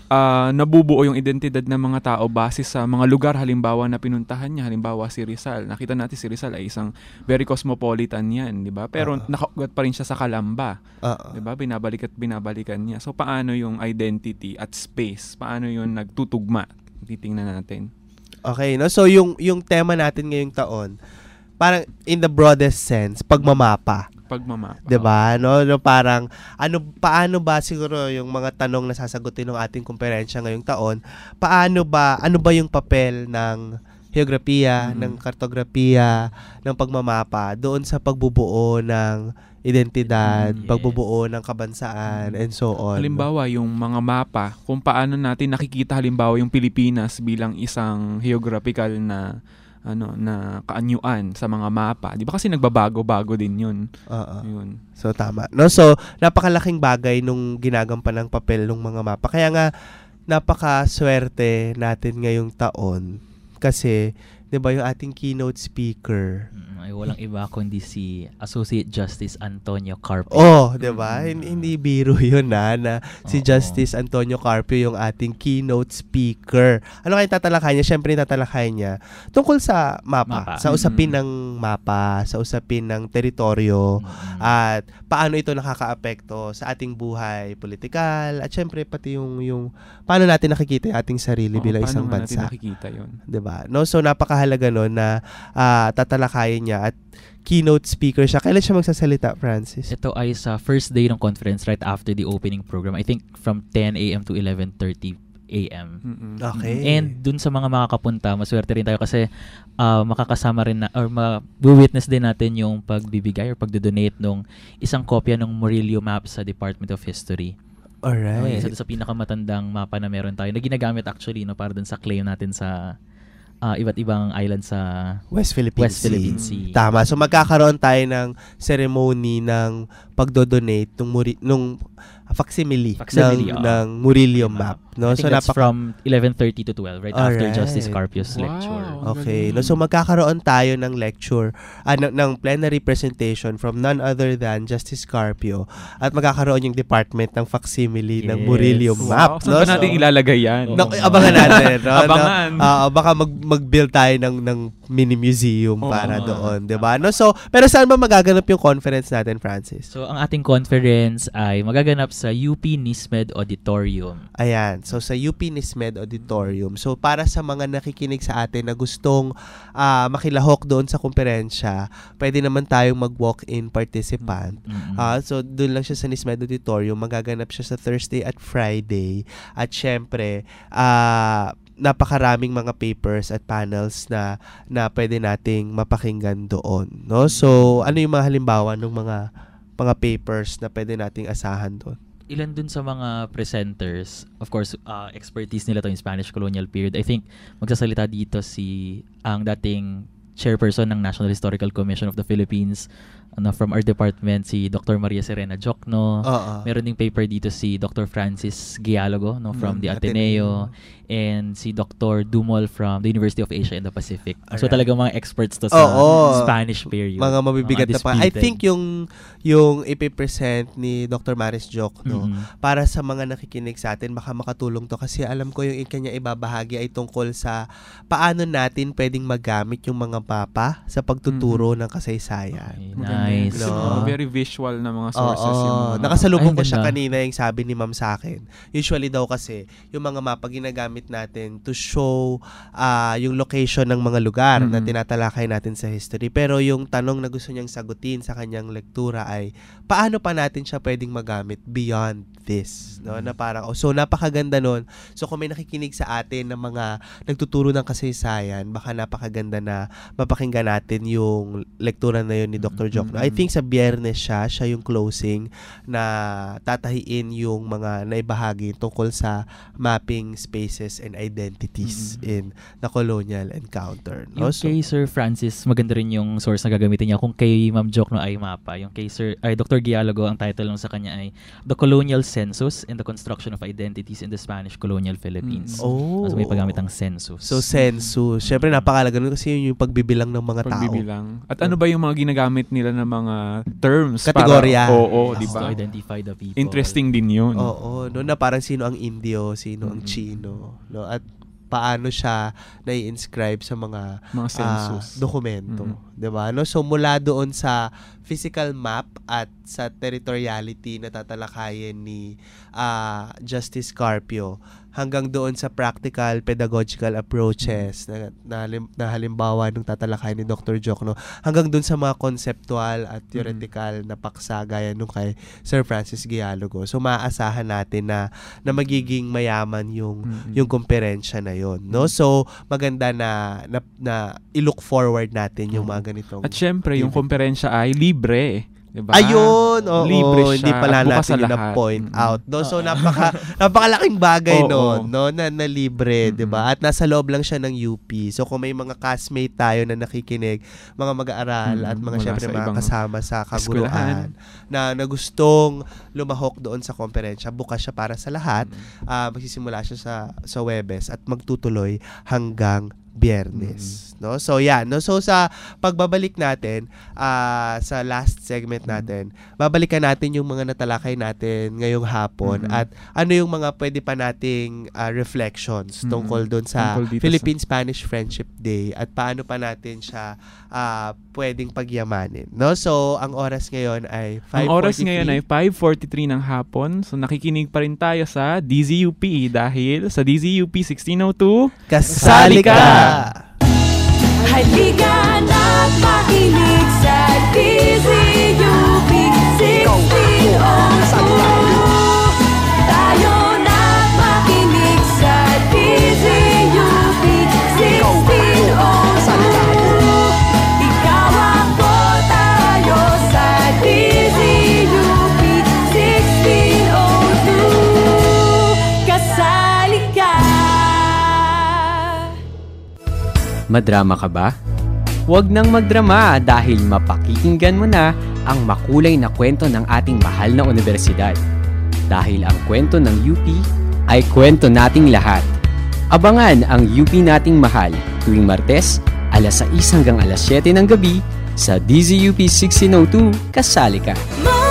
uh, nabubuo yung identidad ng mga tao base sa mga lugar halimbawa na pinuntahan niya. Halimbawa si Rizal. Nakita natin si Rizal ay isang very cosmopolitan yan, di ba? Pero uh-huh. nakaugat pa rin siya sa Calamba. Uh-huh. Di ba? Binabalik at binabalikan niya. So paano yung identity at space? Paano yung nagtutugma? Titingnan natin.
Okay, no? So yung yung tema natin ngayong taon, parang in the broadest sense, pagmamapa.
Pagmamapa.
'Di ba? No, no parang ano paano ba siguro yung mga tanong na sasagutin ng ating komperensya ngayong taon, paano ba ano ba yung papel ng heograpiya, mm-hmm. ng kartografiya, ng pagmamapa doon sa pagbubuo ng identidad, mm, yes. pagbubuo ng kabansaan, and so on.
Halimbawa, yung mga mapa, kung paano natin nakikita halimbawa yung Pilipinas bilang isang geographical na ano na kaanyuan sa mga mapa. 'Di ba kasi nagbabago-bago din 'yun.
Oo. Yun. So tama. No, so napakalaking bagay nung ginagampan ng papel ng mga mapa. Kaya nga napakaswerte natin ngayong taon kasi 'di ba yung ating keynote speaker
ay walang iba kundi si Associate Justice Antonio Carpio.
Oh, 'di ba? Mm-hmm. Hindi, hindi biro 'yun na, na si Oo. Justice Antonio Carpio yung ating keynote speaker. Ano kaya tatalakayan niya? Syempre tatalakayan niya tungkol sa mapa, mapa. sa usapin mm-hmm. ng mapa, sa usapin ng teritoryo mm-hmm. at paano ito nakakaapekto sa ating buhay politikal at syempre pati yung yung paano natin nakikita yung ating sarili Oo, bilang isang bansa.
Paano natin nakikita 'yun?
'Di ba? No, so napakahalaga no na uh, tatalakayin niya at keynote speaker siya. Kailan siya magsasalita, Francis?
Ito ay sa first day ng conference right after the opening program. I think from ten a.m. to eleven thirty a.m.
Mm-hmm. Okay.
And dun sa mga makakapunta, maswerte rin tayo kasi uh, makakasama rin na, or ma-witness din natin yung pagbibigay or pagdodonate ng isang kopya ng Murillo map sa Department of History.
Alright.
Okay, so sa pinakamatandang mapa na meron tayo na ginagamit actually no, para dun sa claim natin sa Uh, iba't ibang island sa
West Philippine,
West Philippine Sea.
sea. Tama. So magkakaroon tayo ng ceremony ng pagdodonate nung muri- nung facsimile,
facsimile
ng, oh. ng Murillo map. No?
I think
so
that's
napaka-
from eleven thirty to twelve right
Alright.
after Justice Carpio's wow. lecture.
Okay. No, so magkakaroon tayo ng lecture, uh, ng, ng plenary presentation from none other than Justice Carpio at magkakaroon yung department ng facsimile yes. ng Murillo map.
Wow. So, no? Saan natin so, ilalagay yan?
No, abangan natin. No?
Abangan.
No? Uh, baka mag, mag-build tayo ng, ng mini museum oh, para oh, doon. Oh. Diba? No? So, pero saan ba magaganap yung conference natin, Francis?
So, ang ating conference ay magaganap sa U P NISMED Auditorium.
Ayan. So, sa U P NISMED Auditorium. So, para sa mga nakikinig sa atin na gustong uh, makilahok doon sa komperensya, pwede naman tayong mag-walk-in participant. Mm-hmm. Uh, so, doon lang siya sa NISMED Auditorium. Magaganap siya sa Thursday at Friday. At syempre, uh, napakaraming mga papers at panels na na pwede nating mapakinggan doon, no? So, ano yung mga halimbawa ng mga mga papers na pwede nating asahan doon?
Ilan dun sa mga presenters, of course, uh, expertise nila to in Spanish colonial period. I think magsasalita dito si ang dating chairperson ng National Historical Commission of the Philippines, ano, from our department, si Doctor Maria Serena Jokno.
Uh-uh.
Meron ding paper dito si Doctor Francis Gialogo, no, from mm, the Ateneo. Ateneo. And si Doctor Dumol from the University of Asia and the Pacific. Alright. So talagang mga experts to sa
oh,
Spanish period.
Mga mabibigat na pa. I think yung yung ipipresent ni Doctor Maris Jokno mm-hmm. para sa mga nakikinig sa atin, baka makatulong to kasi alam ko yung kanya ibabahagi ay tungkol sa paano natin pwedeng magamit yung mga mapa sa pagtuturo mm-hmm. ng kasaysayan.
Okay, nice.
No? Very visual na mga sources.
Oh,
yung mga...
Nakasalubong ko siya kanina yung sabi ni ma'am sa akin. Usually daw kasi yung mga mapa ginagamit natin to show uh, yung location ng mga lugar mm-hmm. na tinatalakay natin sa history. Pero yung tanong na gusto niyang sagutin sa kanyang lektura ay paano pa natin siya pwedeng magamit beyond this, no? Na parang oh, so napakaganda nun. So kung may nakikinig sa atin ng mga nagtuturo ng kasaysayan, baka napakaganda na mapakinggan natin yung lektura na yun ni Doctor Jokno. I think sa Biyernes siya, siya yung closing na tatahiin yung mga naibahagi tungkol sa mapping spaces and identities mm-hmm. in the colonial encounter. No?
Yung
So,
kay Sir Francis, maganda rin yung source na gagamitin niya. Kung kay Ma'am Jokno ay mapa, yung kay Sir, ay Doctor Gialogo, ang title lang sa kanya ay The Colonial Census and the Construction of Identities in the Spanish Colonial Philippines.
Mm-hmm. Oh.
So may paggamit ang census.
So census. Siyempre napakalaga nun kasi yun yung pagbibilang ng mga
pagbibilang. Tao. At ano ba yung mga ginagamit nila na na mga terms.
Kategorya.
Para, oo,
Yes,
di ba?
to identify the people.
Interesting din yun.
Oo, no, na parang sino ang Indio, sino ang Chino, no? At paano siya nai-inscribe sa mga,
mga census.
Uh, dokumento,
mm-hmm.
'di ba? No, so mula doon sa physical map at sa territoriality na tatalakayin ni uh, Justice Carpio hanggang doon sa practical pedagogical approaches na, na, na halimbawa nung tatalakayin ni Doctor Jokno hanggang doon sa mga conceptual at theoretical mm-hmm. na paksa gaya nung kay Sir Francis Gialogo. So maaasahan natin na na magiging mayaman yung mm-hmm. yung komperensya na yon, no? So maganda na na, na i-look forward natin yung mga ganitong.
At syempre yung komperensya ay libre. Diba?
Ayun, oo,
libre siya,
hindi pala natin yun
lahat.
na-point out. No? So, napaka, napakalaking bagay
oo,
noon,
oo.
no? na, na libre, mm-hmm. diba? At nasa loob lang siya ng U P. So, kung may mga classmate tayo na nakikinig, mga mag-aaral mm-hmm. at mga syempre mga kasama sa kaguruan na, na gustong lumahok doon sa komperensya, bukas siya para sa lahat. Mm-hmm. Uh, magsisimula siya sa, sa Webes at magtutuloy hanggang Biyernes, mm-hmm. no? So yeah, no. So sa pagbabalik natin uh, sa last segment natin, mm-hmm. babalikan natin yung mga natalakay natin ngayong hapon mm-hmm. at ano yung mga pwede pa nating uh, reflections mm-hmm. tungkol doon sa Philippine-Spanish Friendship Day at paano pa natin siya uh, pwedeng pagyamanin, no? So ang oras ngayon ay five forty-three.
Ang oras ngayon ay five forty-three ng hapon. So nakikinig pa rin tayo sa D Z U P dahil sa D Z U P sixteen oh two
kasali ka!
Halika na't makinig sa D Z U P sixteen oh two. Tayo na't makinig sa D Z U P sixteen oh two. Ikaw ako, tayo sa D Z U P sixteen oh two. Kasali ka!
Madrama ka ba? Huwag nang magdrama dahil mapakikinggan mo na ang makulay na kwento ng ating mahal na universidad. Dahil ang kwento ng U P ay kwento nating lahat. Abangan ang U P nating mahal tuwing Martes, alas sais hanggang alas siyete ng gabi sa D Z U P sixteen oh two. Kasali ka!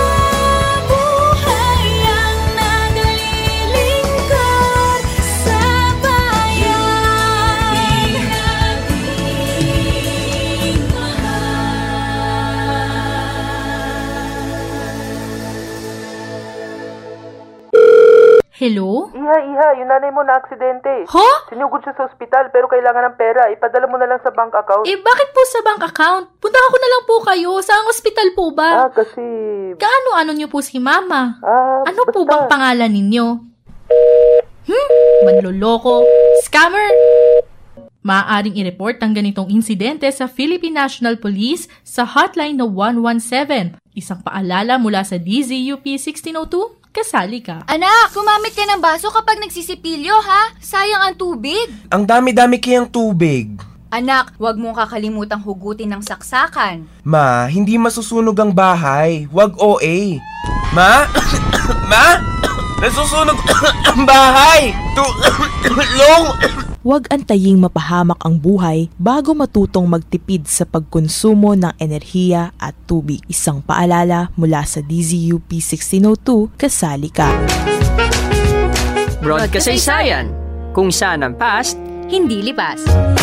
Hello?
Iha, Iha, yung nanay mo na aksidente.
Ha?
Sinugod siya sa ospital pero kailangan ng pera. Ipadala mo na lang sa bank account.
Eh, bakit po sa bank account? Puntahan ko na lang po kayo. Saang ospital po ba?
Ah, kasi...
Kaano-ano niyo po si Mama?
Ah,
ano
basta.
po bang pangalan ninyo? Hmm? Manloloko? Scammer? Maaaring i-report ang ganitong insidente sa Philippine National Police sa hotline na one one seven. Isang paalala mula sa D Z U P sixteen oh two. Kasali ka.
Anak, gumamit ka ng baso kapag nagsisipilyo, ha? Sayang ang tubig.
Ang dami-dami kayang tubig.
Anak, huwag mong kakalimutang hugutin ng saksakan.
Ma, hindi masusunog ang bahay. Huwag O A. Ma? Ma? Nasusunog ang bahay! Tulong!
Huwag antaying mapahamak ang buhay bago matutong magtipid sa pagkonsumo ng enerhiya at tubig. Isang paalala mula sa D Z U P sixteen oh two. Kasali ka!
Broad kasaysayan, kung saan ang past,
hindi lipas.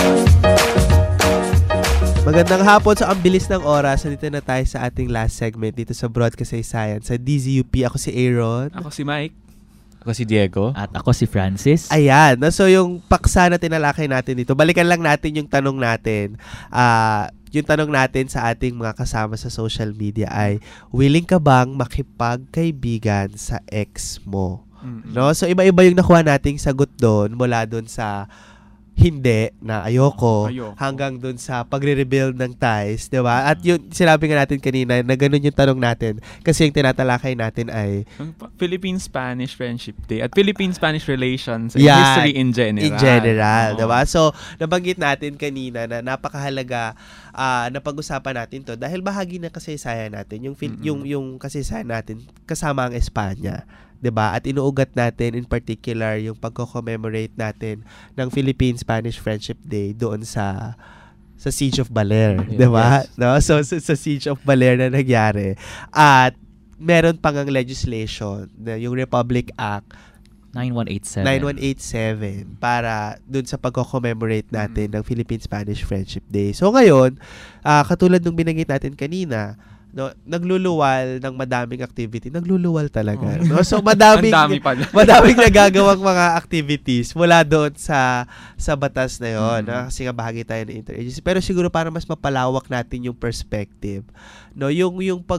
Magandang hapon. So, ang bilis ng oras. Nandito na tayo sa ating last segment dito sa Broad Kasaysayan sa D Z U P. Ako si Aaron.
Ako si Mike.
Ako si Diego.
At ako si Francis.
Ayan. So, yung paksa na tinalakay natin dito, balikan lang natin yung tanong natin. Ah... Uh, yung tanong natin sa ating mga kasama sa social media ay, willing ka bang makipagkaibigan sa ex mo? Mm-hmm. No? So, iba-iba yung nakuha nating sagot doon mula doon sa hindi, na ayoko, ayoko. hanggang dun sa pagre-rebuild ng ties, di ba? At yun, sinabi nga natin kanina na ganun yung tanong natin kasi yung tinatalakay natin ay
Philippine-Spanish Friendship Day at Philippine-Spanish Relations and
yeah,
history in general.
In general, oh. di ba? So, nabanggit natin kanina na napakahalaga uh, na pag-usapan natin to dahil bahagi ng kasaysayan natin, yung, mm-hmm. yung, yung kasaysayan natin kasama ang Espanya. Diba? At inuugat natin in particular yung pagko-commemorate natin ng Philippine-Spanish Friendship Day doon sa sa Siege of Baler, yeah, 'di ba? Yes. No? So sa, sa Siege of Baler na nangyari. At meron pang ang legislation, na yung Republic Act
ninety-one eighty-seven
ninety-one eighty-seven para dun sa pagko-commemorate natin mm-hmm. ng Philippine-Spanish Friendship Day. So ngayon, uh, katulad nung binanggit natin kanina, no, nagluluwal ng madaming activity. Nagluluwal talaga. Oh. No? So madaming
Dami
madaming nagagawang mga activities mula doon sa sa batas na 'yon, mm-hmm. no? Kasi nga bahagi tayo ng interagency. Pero siguro para mas mapalawak natin yung perspective, no, yung yung pag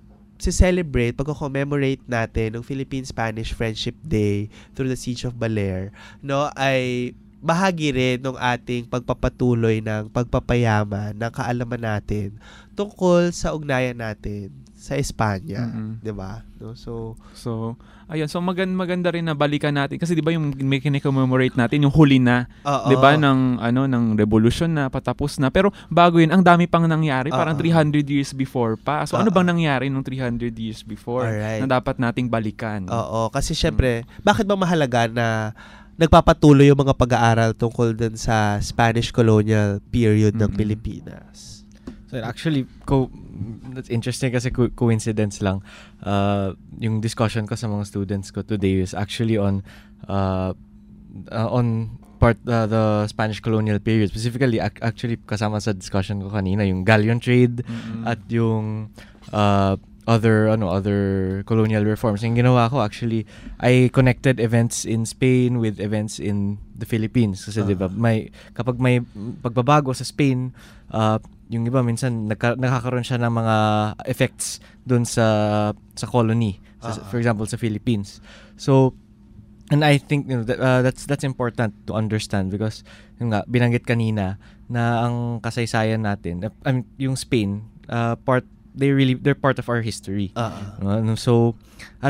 si celebrate, pagko-commemorate natin ng Philippine-Spanish Friendship Day through the Siege of Baler, no, ay bahagi rin ng ating pagpapatuloy ng pagpapayaman ng kaalaman natin tungkol sa ugnayan natin sa Espanya, mm-hmm. 'di ba? No, so
so ayun, so maganda maganda rin na balikan natin kasi 'di ba yung may kine-commemorate natin yung huli na, 'di ba, ng ano ng revolution na patapos na. Pero bago yun, ang dami pang nangyari, Uh-oh. parang three hundred years before pa. So Uh-oh. ano bang nangyari nung three hundred years before Alright. na dapat nating balikan?
Oo, kasi syempre, hmm. bakit ba mahalaga na nagpapatuloy yung mga pag-aaral tungkol dun sa Spanish colonial period mm-hmm. ng Pilipinas?
So actually, co- that's interesting kasi co- coincidence lang. Uh, yung discussion ko sa mga students ko today is actually on uh, uh, on part uh, the Spanish colonial period. Specifically, ac- actually kasama sa discussion ko kanina yung galleon trade mm-hmm. at yung uh, other ano other colonial reforms. Yung ginawa ko actually, I connected events in Spain with events in the Philippines kasi uh-huh. 'di ba may kapag may pagbabago sa Spain, uh, yung iba minsan nagka, nakakaroon siya ng mga effects doon sa sa colony, sa, uh-huh. for example sa Philippines. So and I think you know that, uh, that's that's important to understand because yung nga binanggit kanina na ang kasaysayan natin, I mean, yung Spain uh, part they really they're part of our history. Uh-huh. Uh, so at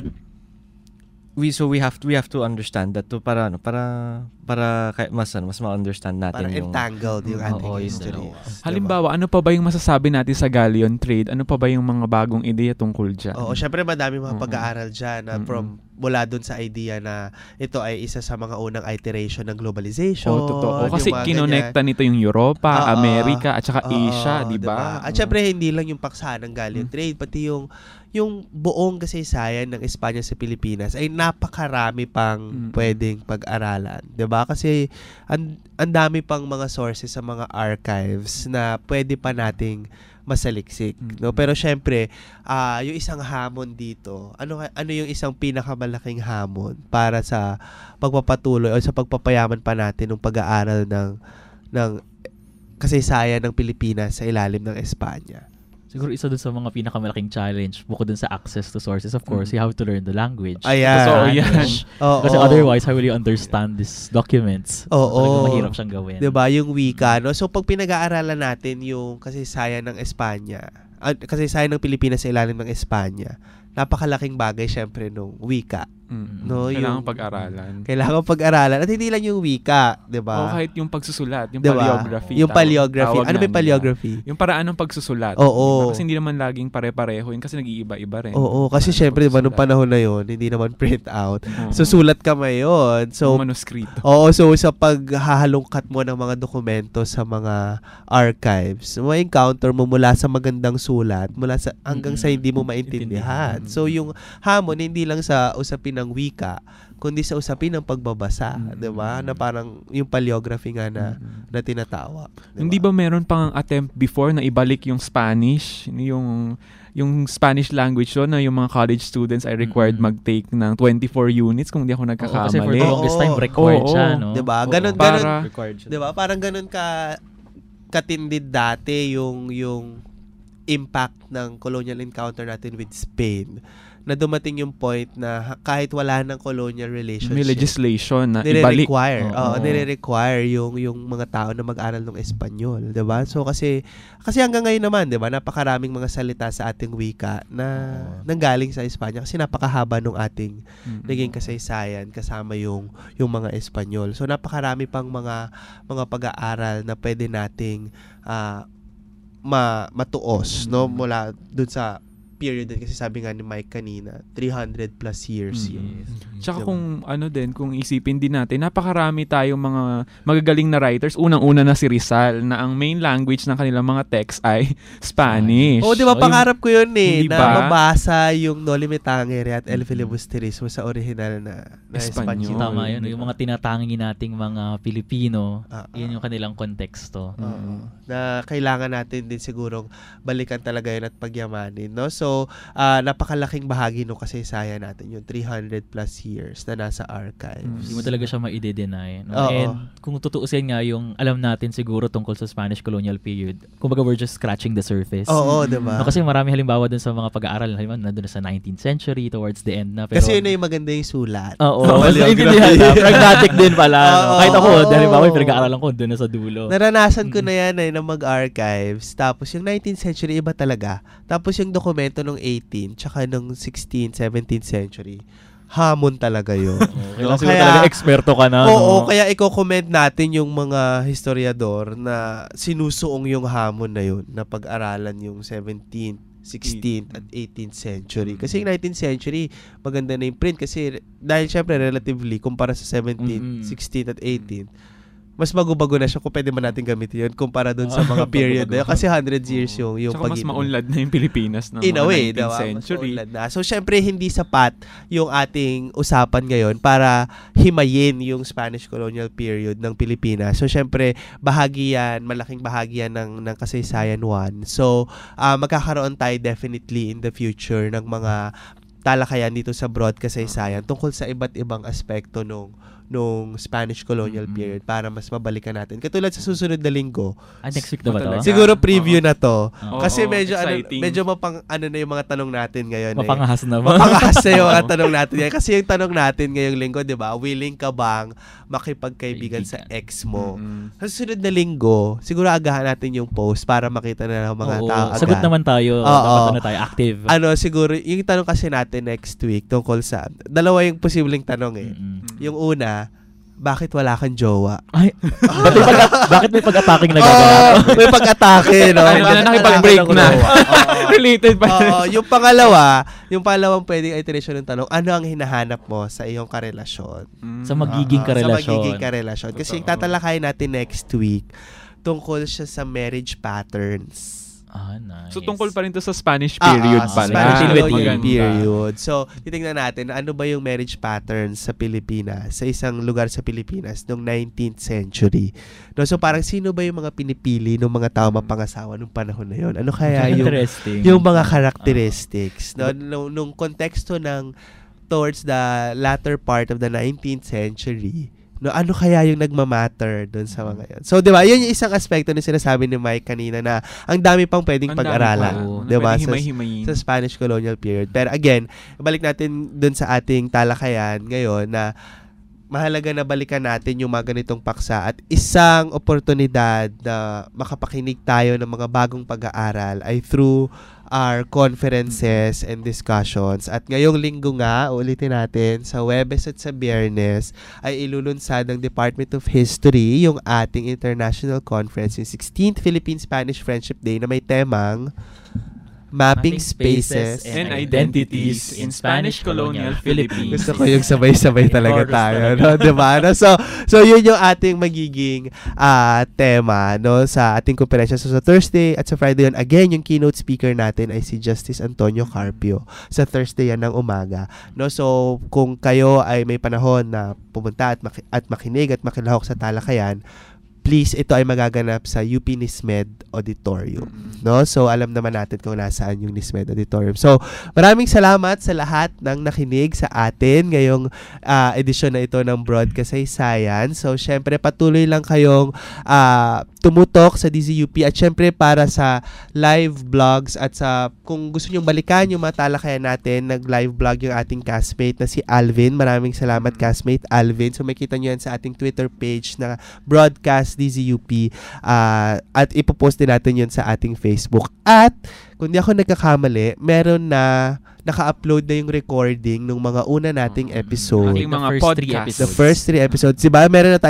we so we have to we have to understand that to para ano para para kay, mas ano, mas ma-understand natin
para
yung
entangled yung
mm,
ating
oh,
history.
Halimbawa, ano pa ba yung masasabi natin sa galleon trade? Ano pa ba yung mga bagong ideya tungkol diyan?
Oo, syempre madami mga mm-hmm. pag-aaral diyan na
mm-hmm.
from mula dun sa idea na ito ay isa sa mga unang iteration ng globalization.
Oh, totoo. Kasi kinonekta nito yung Europa, uh, America, at saka uh, Asia, uh, di ba?
Diba? At syempre, hindi lang yung paksa ng galleon hmm. trade, pati yung yung buong kasaysayan ng Espanya sa Pilipinas ay napakarami pang hmm. pwedeng pag-aralan. Di ba? Kasi ang, ang dami pang mga sources sa mga archives na pwede pa nating masaliksik, no? Pero syempre, uh, yung isang hamon dito, ano ano yung isang pinakamalaking hamon para sa pagpapatuloy o sa pagpapayaman pa natin ng pag-aaral ng ng kasaysayan ng Pilipinas sa ilalim ng Espanya?
Siguro isa dun sa mga pinakamalaking challenge bukod dun sa access to sources, of course, mm. you have to learn the language.
Ayan.
So,
yan. Oh,
kasi
oh.
otherwise, how will you understand these documents?
Oo. Oh,
so,
oh.
mahirap siyang gawin.
Diba? Yung wika, no? So, pag pinag-aaralan natin yung kasaysayan ng Espanya, uh, kasaysayan ng Pilipinas sa ilalim ng Espanya, napakalaking bagay syempre nung wika.
Mm-hmm.
No,
kailangan
yung,
pag-aralan.
Kailangan pag-aralan. At hindi lang yung wika, di ba?
O kahit yung pagsusulat, yung
diba?
Paleography.
Yung paleography. Ano ba yung paleography?
Nila. Yung paraan ng pagsusulat.
Oo. Diba?
Kasi hindi naman laging pare-pareho yun kasi nag-iiba-iba rin.
Oo, kasi syempre, diba, nung panahon na yun, hindi naman print out. Oo. So, sulat ka ngayon. So,
manuskrito.
Oo, so sa paghahalungkat mo ng mga dokumento sa mga archives, ma-encounter mo mula sa magandang sulat, mula sa hanggang mm-hmm. sa hindi mo maintindihan. Mm-hmm. So, yung hamon, hindi lang sa usapin ng wika, kundi sa usapin ng pagbabasa, mm-hmm. 'di ba? Na parang yung paleography nga na mm-hmm. na tinatawag.
Diba? Hindi ba meron pang attempt before na ibalik yung Spanish, yung yung Spanish language so na yung mga college students ay required mm-hmm. mag-take ng twenty-four units kung hindi ako nagkakamali.
Kasi for the longest time required
oo,
siya, no?
'Di ba? Ganun
oo,
ganun.
Para,
'Di ba? Parang ganun ka katindi dati yung yung impact ng colonial encounter natin with Spain, na dumating yung point na kahit wala ng colonial relationship,
may legislation na
ibalik.
Nire-require.
Oo, oh, nire-require yung yung mga tao na mag-aral ng Espanyol, 'di ba? So kasi kasi hanggang ngayon naman, 'di ba, napakaraming mga salita sa ating wika na oh. nanggaling sa Espanya kasi napakahaba nung ating mm-hmm. naging kasaysayan kasama yung yung mga Espanyol. So napakarami pang mga mga pag-aaral na pwede nating uh, ma matuos, mm-hmm. no, mula dun sa period din kasi sabi nga ni Mike kanina, three hundred plus years
Mm.
yun.
Tsaka
Diba?
kung ano din, kung isipin din natin, napakarami tayong mga magagaling na writers. Unang-una na si Rizal na ang main language ng kanilang mga texts ay Spanish.
Oo, di ba? Pangarap ko yun eh,
Hindi
na
ba?
mabasa yung Noli Me Tangere at El Filibusterismo sa original na, na Espanyol.
Tama yun. Yung mga tinatangi nating mga Pilipino,
Ah,
yun yung kanilang konteksto.
Oo. Na kailangan natin din sigurong balikan talaga yun at pagyamanin, no? So, ah, napakalaking bahagi no kasaysayan natin yung three hundred plus years na nasa archives.
Hindi mo talaga siya ma-i-deny. No?
Oo.
And kung tutuusin nga yung alam natin siguro tungkol sa Spanish colonial period, kumbaga we're just scratching the surface.
Oo, diba?
No, kasi marami halimbawa dun sa mga pag-aaral, halimbawa nandun na sa nineteenth century towards the end na. Pero,
Kasi yun na yung maganda yung sulat.
Oo, mas
Bibliography.
naintindihan na. Pragmatic din pala. No?
Oo,
Kahit ako,
oo.
halimbawa yung pinag-aaralan ko doon na sa dulo.
Naranasan ko na yan eh, na mag-archives. Tapos yung nineteenth century, iba talaga. Tapos yung dokumento ng eighteenth, tsaka ng sixteenth, seventeenth century, hamon talaga yun.
Okay, kasi talaga eksperto ka na.
Oo,
no?
kaya i-comment natin yung mga historiador na sinusuong yung hamon na yun, na pag-aralan yung seventeenth, sixteenth at eighteenth century. Kasi yung nineteenth century, maganda na yung print kasi dahil syempre relatively kumpara sa seventeenth,
Mm-hmm.
sixteenth at eighteenth, mas bago-bago na siya kung pwede man natin gamitin yun kumpara dun sa mga period na yun. Kasi one hundred years yung, yung
Tsaka mas
pag-ibig.
maunlad na yung Pilipinas ng
In a
mga
way,
nineteenth
diba?
century.
Mas maunlad na. So, syempre, hindi sapat yung ating usapan ngayon para himayin yung Spanish colonial period ng Pilipinas. So, syempre, bahagi yan, malaking bahagi yan ng, ng kasaysayan one. So, uh, magkakaroon tayo definitely in the future ng mga talakayan dito sa broad kasaysayan tungkol sa iba't ibang aspekto nung nung Spanish colonial mm-hmm. period para mas mabalikan natin. Katulad sa susunod na linggo.
Ah, next week na ba to?
Siguro preview uh-oh. na to.
Uh-oh.
Kasi medyo ano,
exciting.
medyo mapang ano na yung mga tanong natin ngayon.
Mapangahas
eh.
na ba?
Mapangahas na yung mga tanong natin ngayon. Kasi yung tanong natin ngayong linggo, di ba? Willing ka bang makipagkaibigan sa ex mo?
Mm-hmm.
Sa susunod na linggo, siguro agahan natin yung post para makita na ng mga
Oo,
tao agad.
sagot naman tayo. Dapat na tayo active.
Ano, siguro, yung tanong kasi natin next week tungkol sa, dalawa yung posibleng tanong eh.
Mm-hmm.
Yung una, bakit wala kang jowa?
Ay, bakit, may pag- bakit may pag-attacking na gaganap?
Oh, may pag-atake, no?
Ano, ano, nakipag-break na. Related pa.
Oo, yung pangalawa, yung pangalawang pwedeng iteration ng tanong, ano ang hinahanap mo sa iyong karelasyon?
Sa magiging
Oo,
karelasyon.
Sa magiging karelasyon. Kasi yung tatalakayin natin next week, tungkol siya sa marriage patterns.
Ah, nice.
So, tungkol pa rin to sa Spanish period
ah, ah,
pala.
Spanish
Ah,
colonial
maganda.
period. So, titingnan natin, ano ba yung marriage patterns sa Pilipinas, sa isang lugar sa Pilipinas noong nineteenth century. No, so, parang sino ba yung mga pinipili ng mga tao mapangasawa nung panahon na yun? Ano kaya yung,
Interesting.
yung mga characteristics? No, nung, nung konteksto ng towards the latter part of the nineteenth century, no, ano kaya yung nagmamatter doon sa mga yun? So, di ba, yun yung isang aspekto na sinasabi ni Mike kanina na ang dami pang pwedeng
Ang dami
pag-aralan.
pa, oo, na
Di ba?
pwedeng
Sa,
himay-himayin.
sa Spanish colonial period. Pero again, balik natin doon sa ating talakayan ngayon na mahalaga na balikan natin yung mga ganitong paksa at isang oportunidad na makapakinig tayo ng mga bagong pag-aaral ay through our conferences and discussions. At ngayong linggo nga, ulitin natin, sa Webes at sa Biyernes, ay ilulunsad ng Department of History yung ating international conference, yung sixteenth Philippine-Spanish Friendship Day na may temang Mapping Spaces
and Identities in Spanish Colonial Philippines.
Gusto ko yung sabay-sabay talaga tayo, no? Diba? No? So, so yun yung ating magiging uh, tema, no? Sa ating konferensya. So, sa Thursday at sa Friday yun, again, yung keynote speaker natin ay si Justice Antonio Carpio. Sa Thursday yan ng umaga. No? So, kung kayo ay may panahon na pumunta at, maki- at makinig at makilahok sa talakayan, please, ito ay magaganap sa U P Nismed Auditorium. No? So, alam naman natin kung nasaan yung Nismed Auditorium. So, maraming salamat sa lahat ng nakinig sa atin ngayong uh, edisyon na ito ng Broadcast Science. So, syempre, patuloy lang kayong uh, tumutok sa D Z U P at syempre para sa live vlogs at sa kung gusto nyong balikan yung mga talakayan natin, nag-live vlog yung ating castmate na si Alvin. Maraming salamat, castmate Alvin. So, makita nyo yan sa ating Twitter page na Broadcast D Z U P uh, at ipopost din natin yun sa ating Facebook. At kung di ako nagkakamali, meron na naka-upload na yung recording ng mga una nating episode.
Ating mga
The first
podcast.
three episodes.
The first three episodes. Diba? Meron na tayong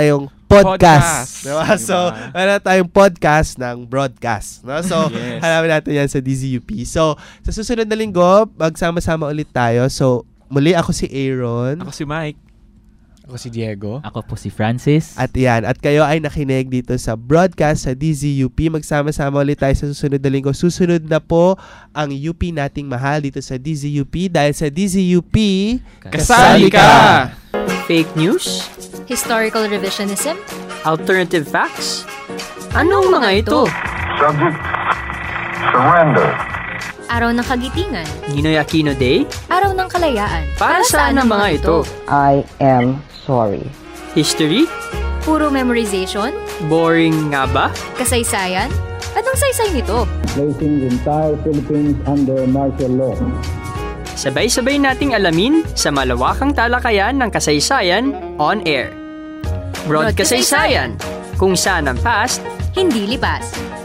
podcast.
Podcast.
Diba?
Diba?
So, meron tayong podcast ng broadcast. No? So,
Yes.
hanapin natin yan sa D Z U P. So, sa susunod na linggo, magsama-sama ulit tayo. So, muli ako si Aaron.
Ako si Mike.
Ako si Diego.
Ako po si Francis.
At yan, at kayo ay nakinig dito sa broadcast sa D Z U P. Magsama-sama ulit tayo sa susunod na linggo. Susunod na po ang U P nating mahal dito sa D Z U P dahil sa D Z U P,
kasali ka!
Fake news?
Historical revisionism?
Alternative facts? Anong mga ito?
Subject, surrender.
Araw ng Kagitingan?
Ninoy Aquino Day?
Araw ng Kalayaan?
Para saan ang mga ito?
I am sorry.
History?
Puro memorization?
Boring nga ba?
Kasaysayan? Anong saysay nito?
Placing the entire Philippines under martial law.
Sabay-sabay nating alamin sa malawakang talakayan ng kasaysayan on air. Broad Kasaysayan, kung saan ang past
hindi lipas.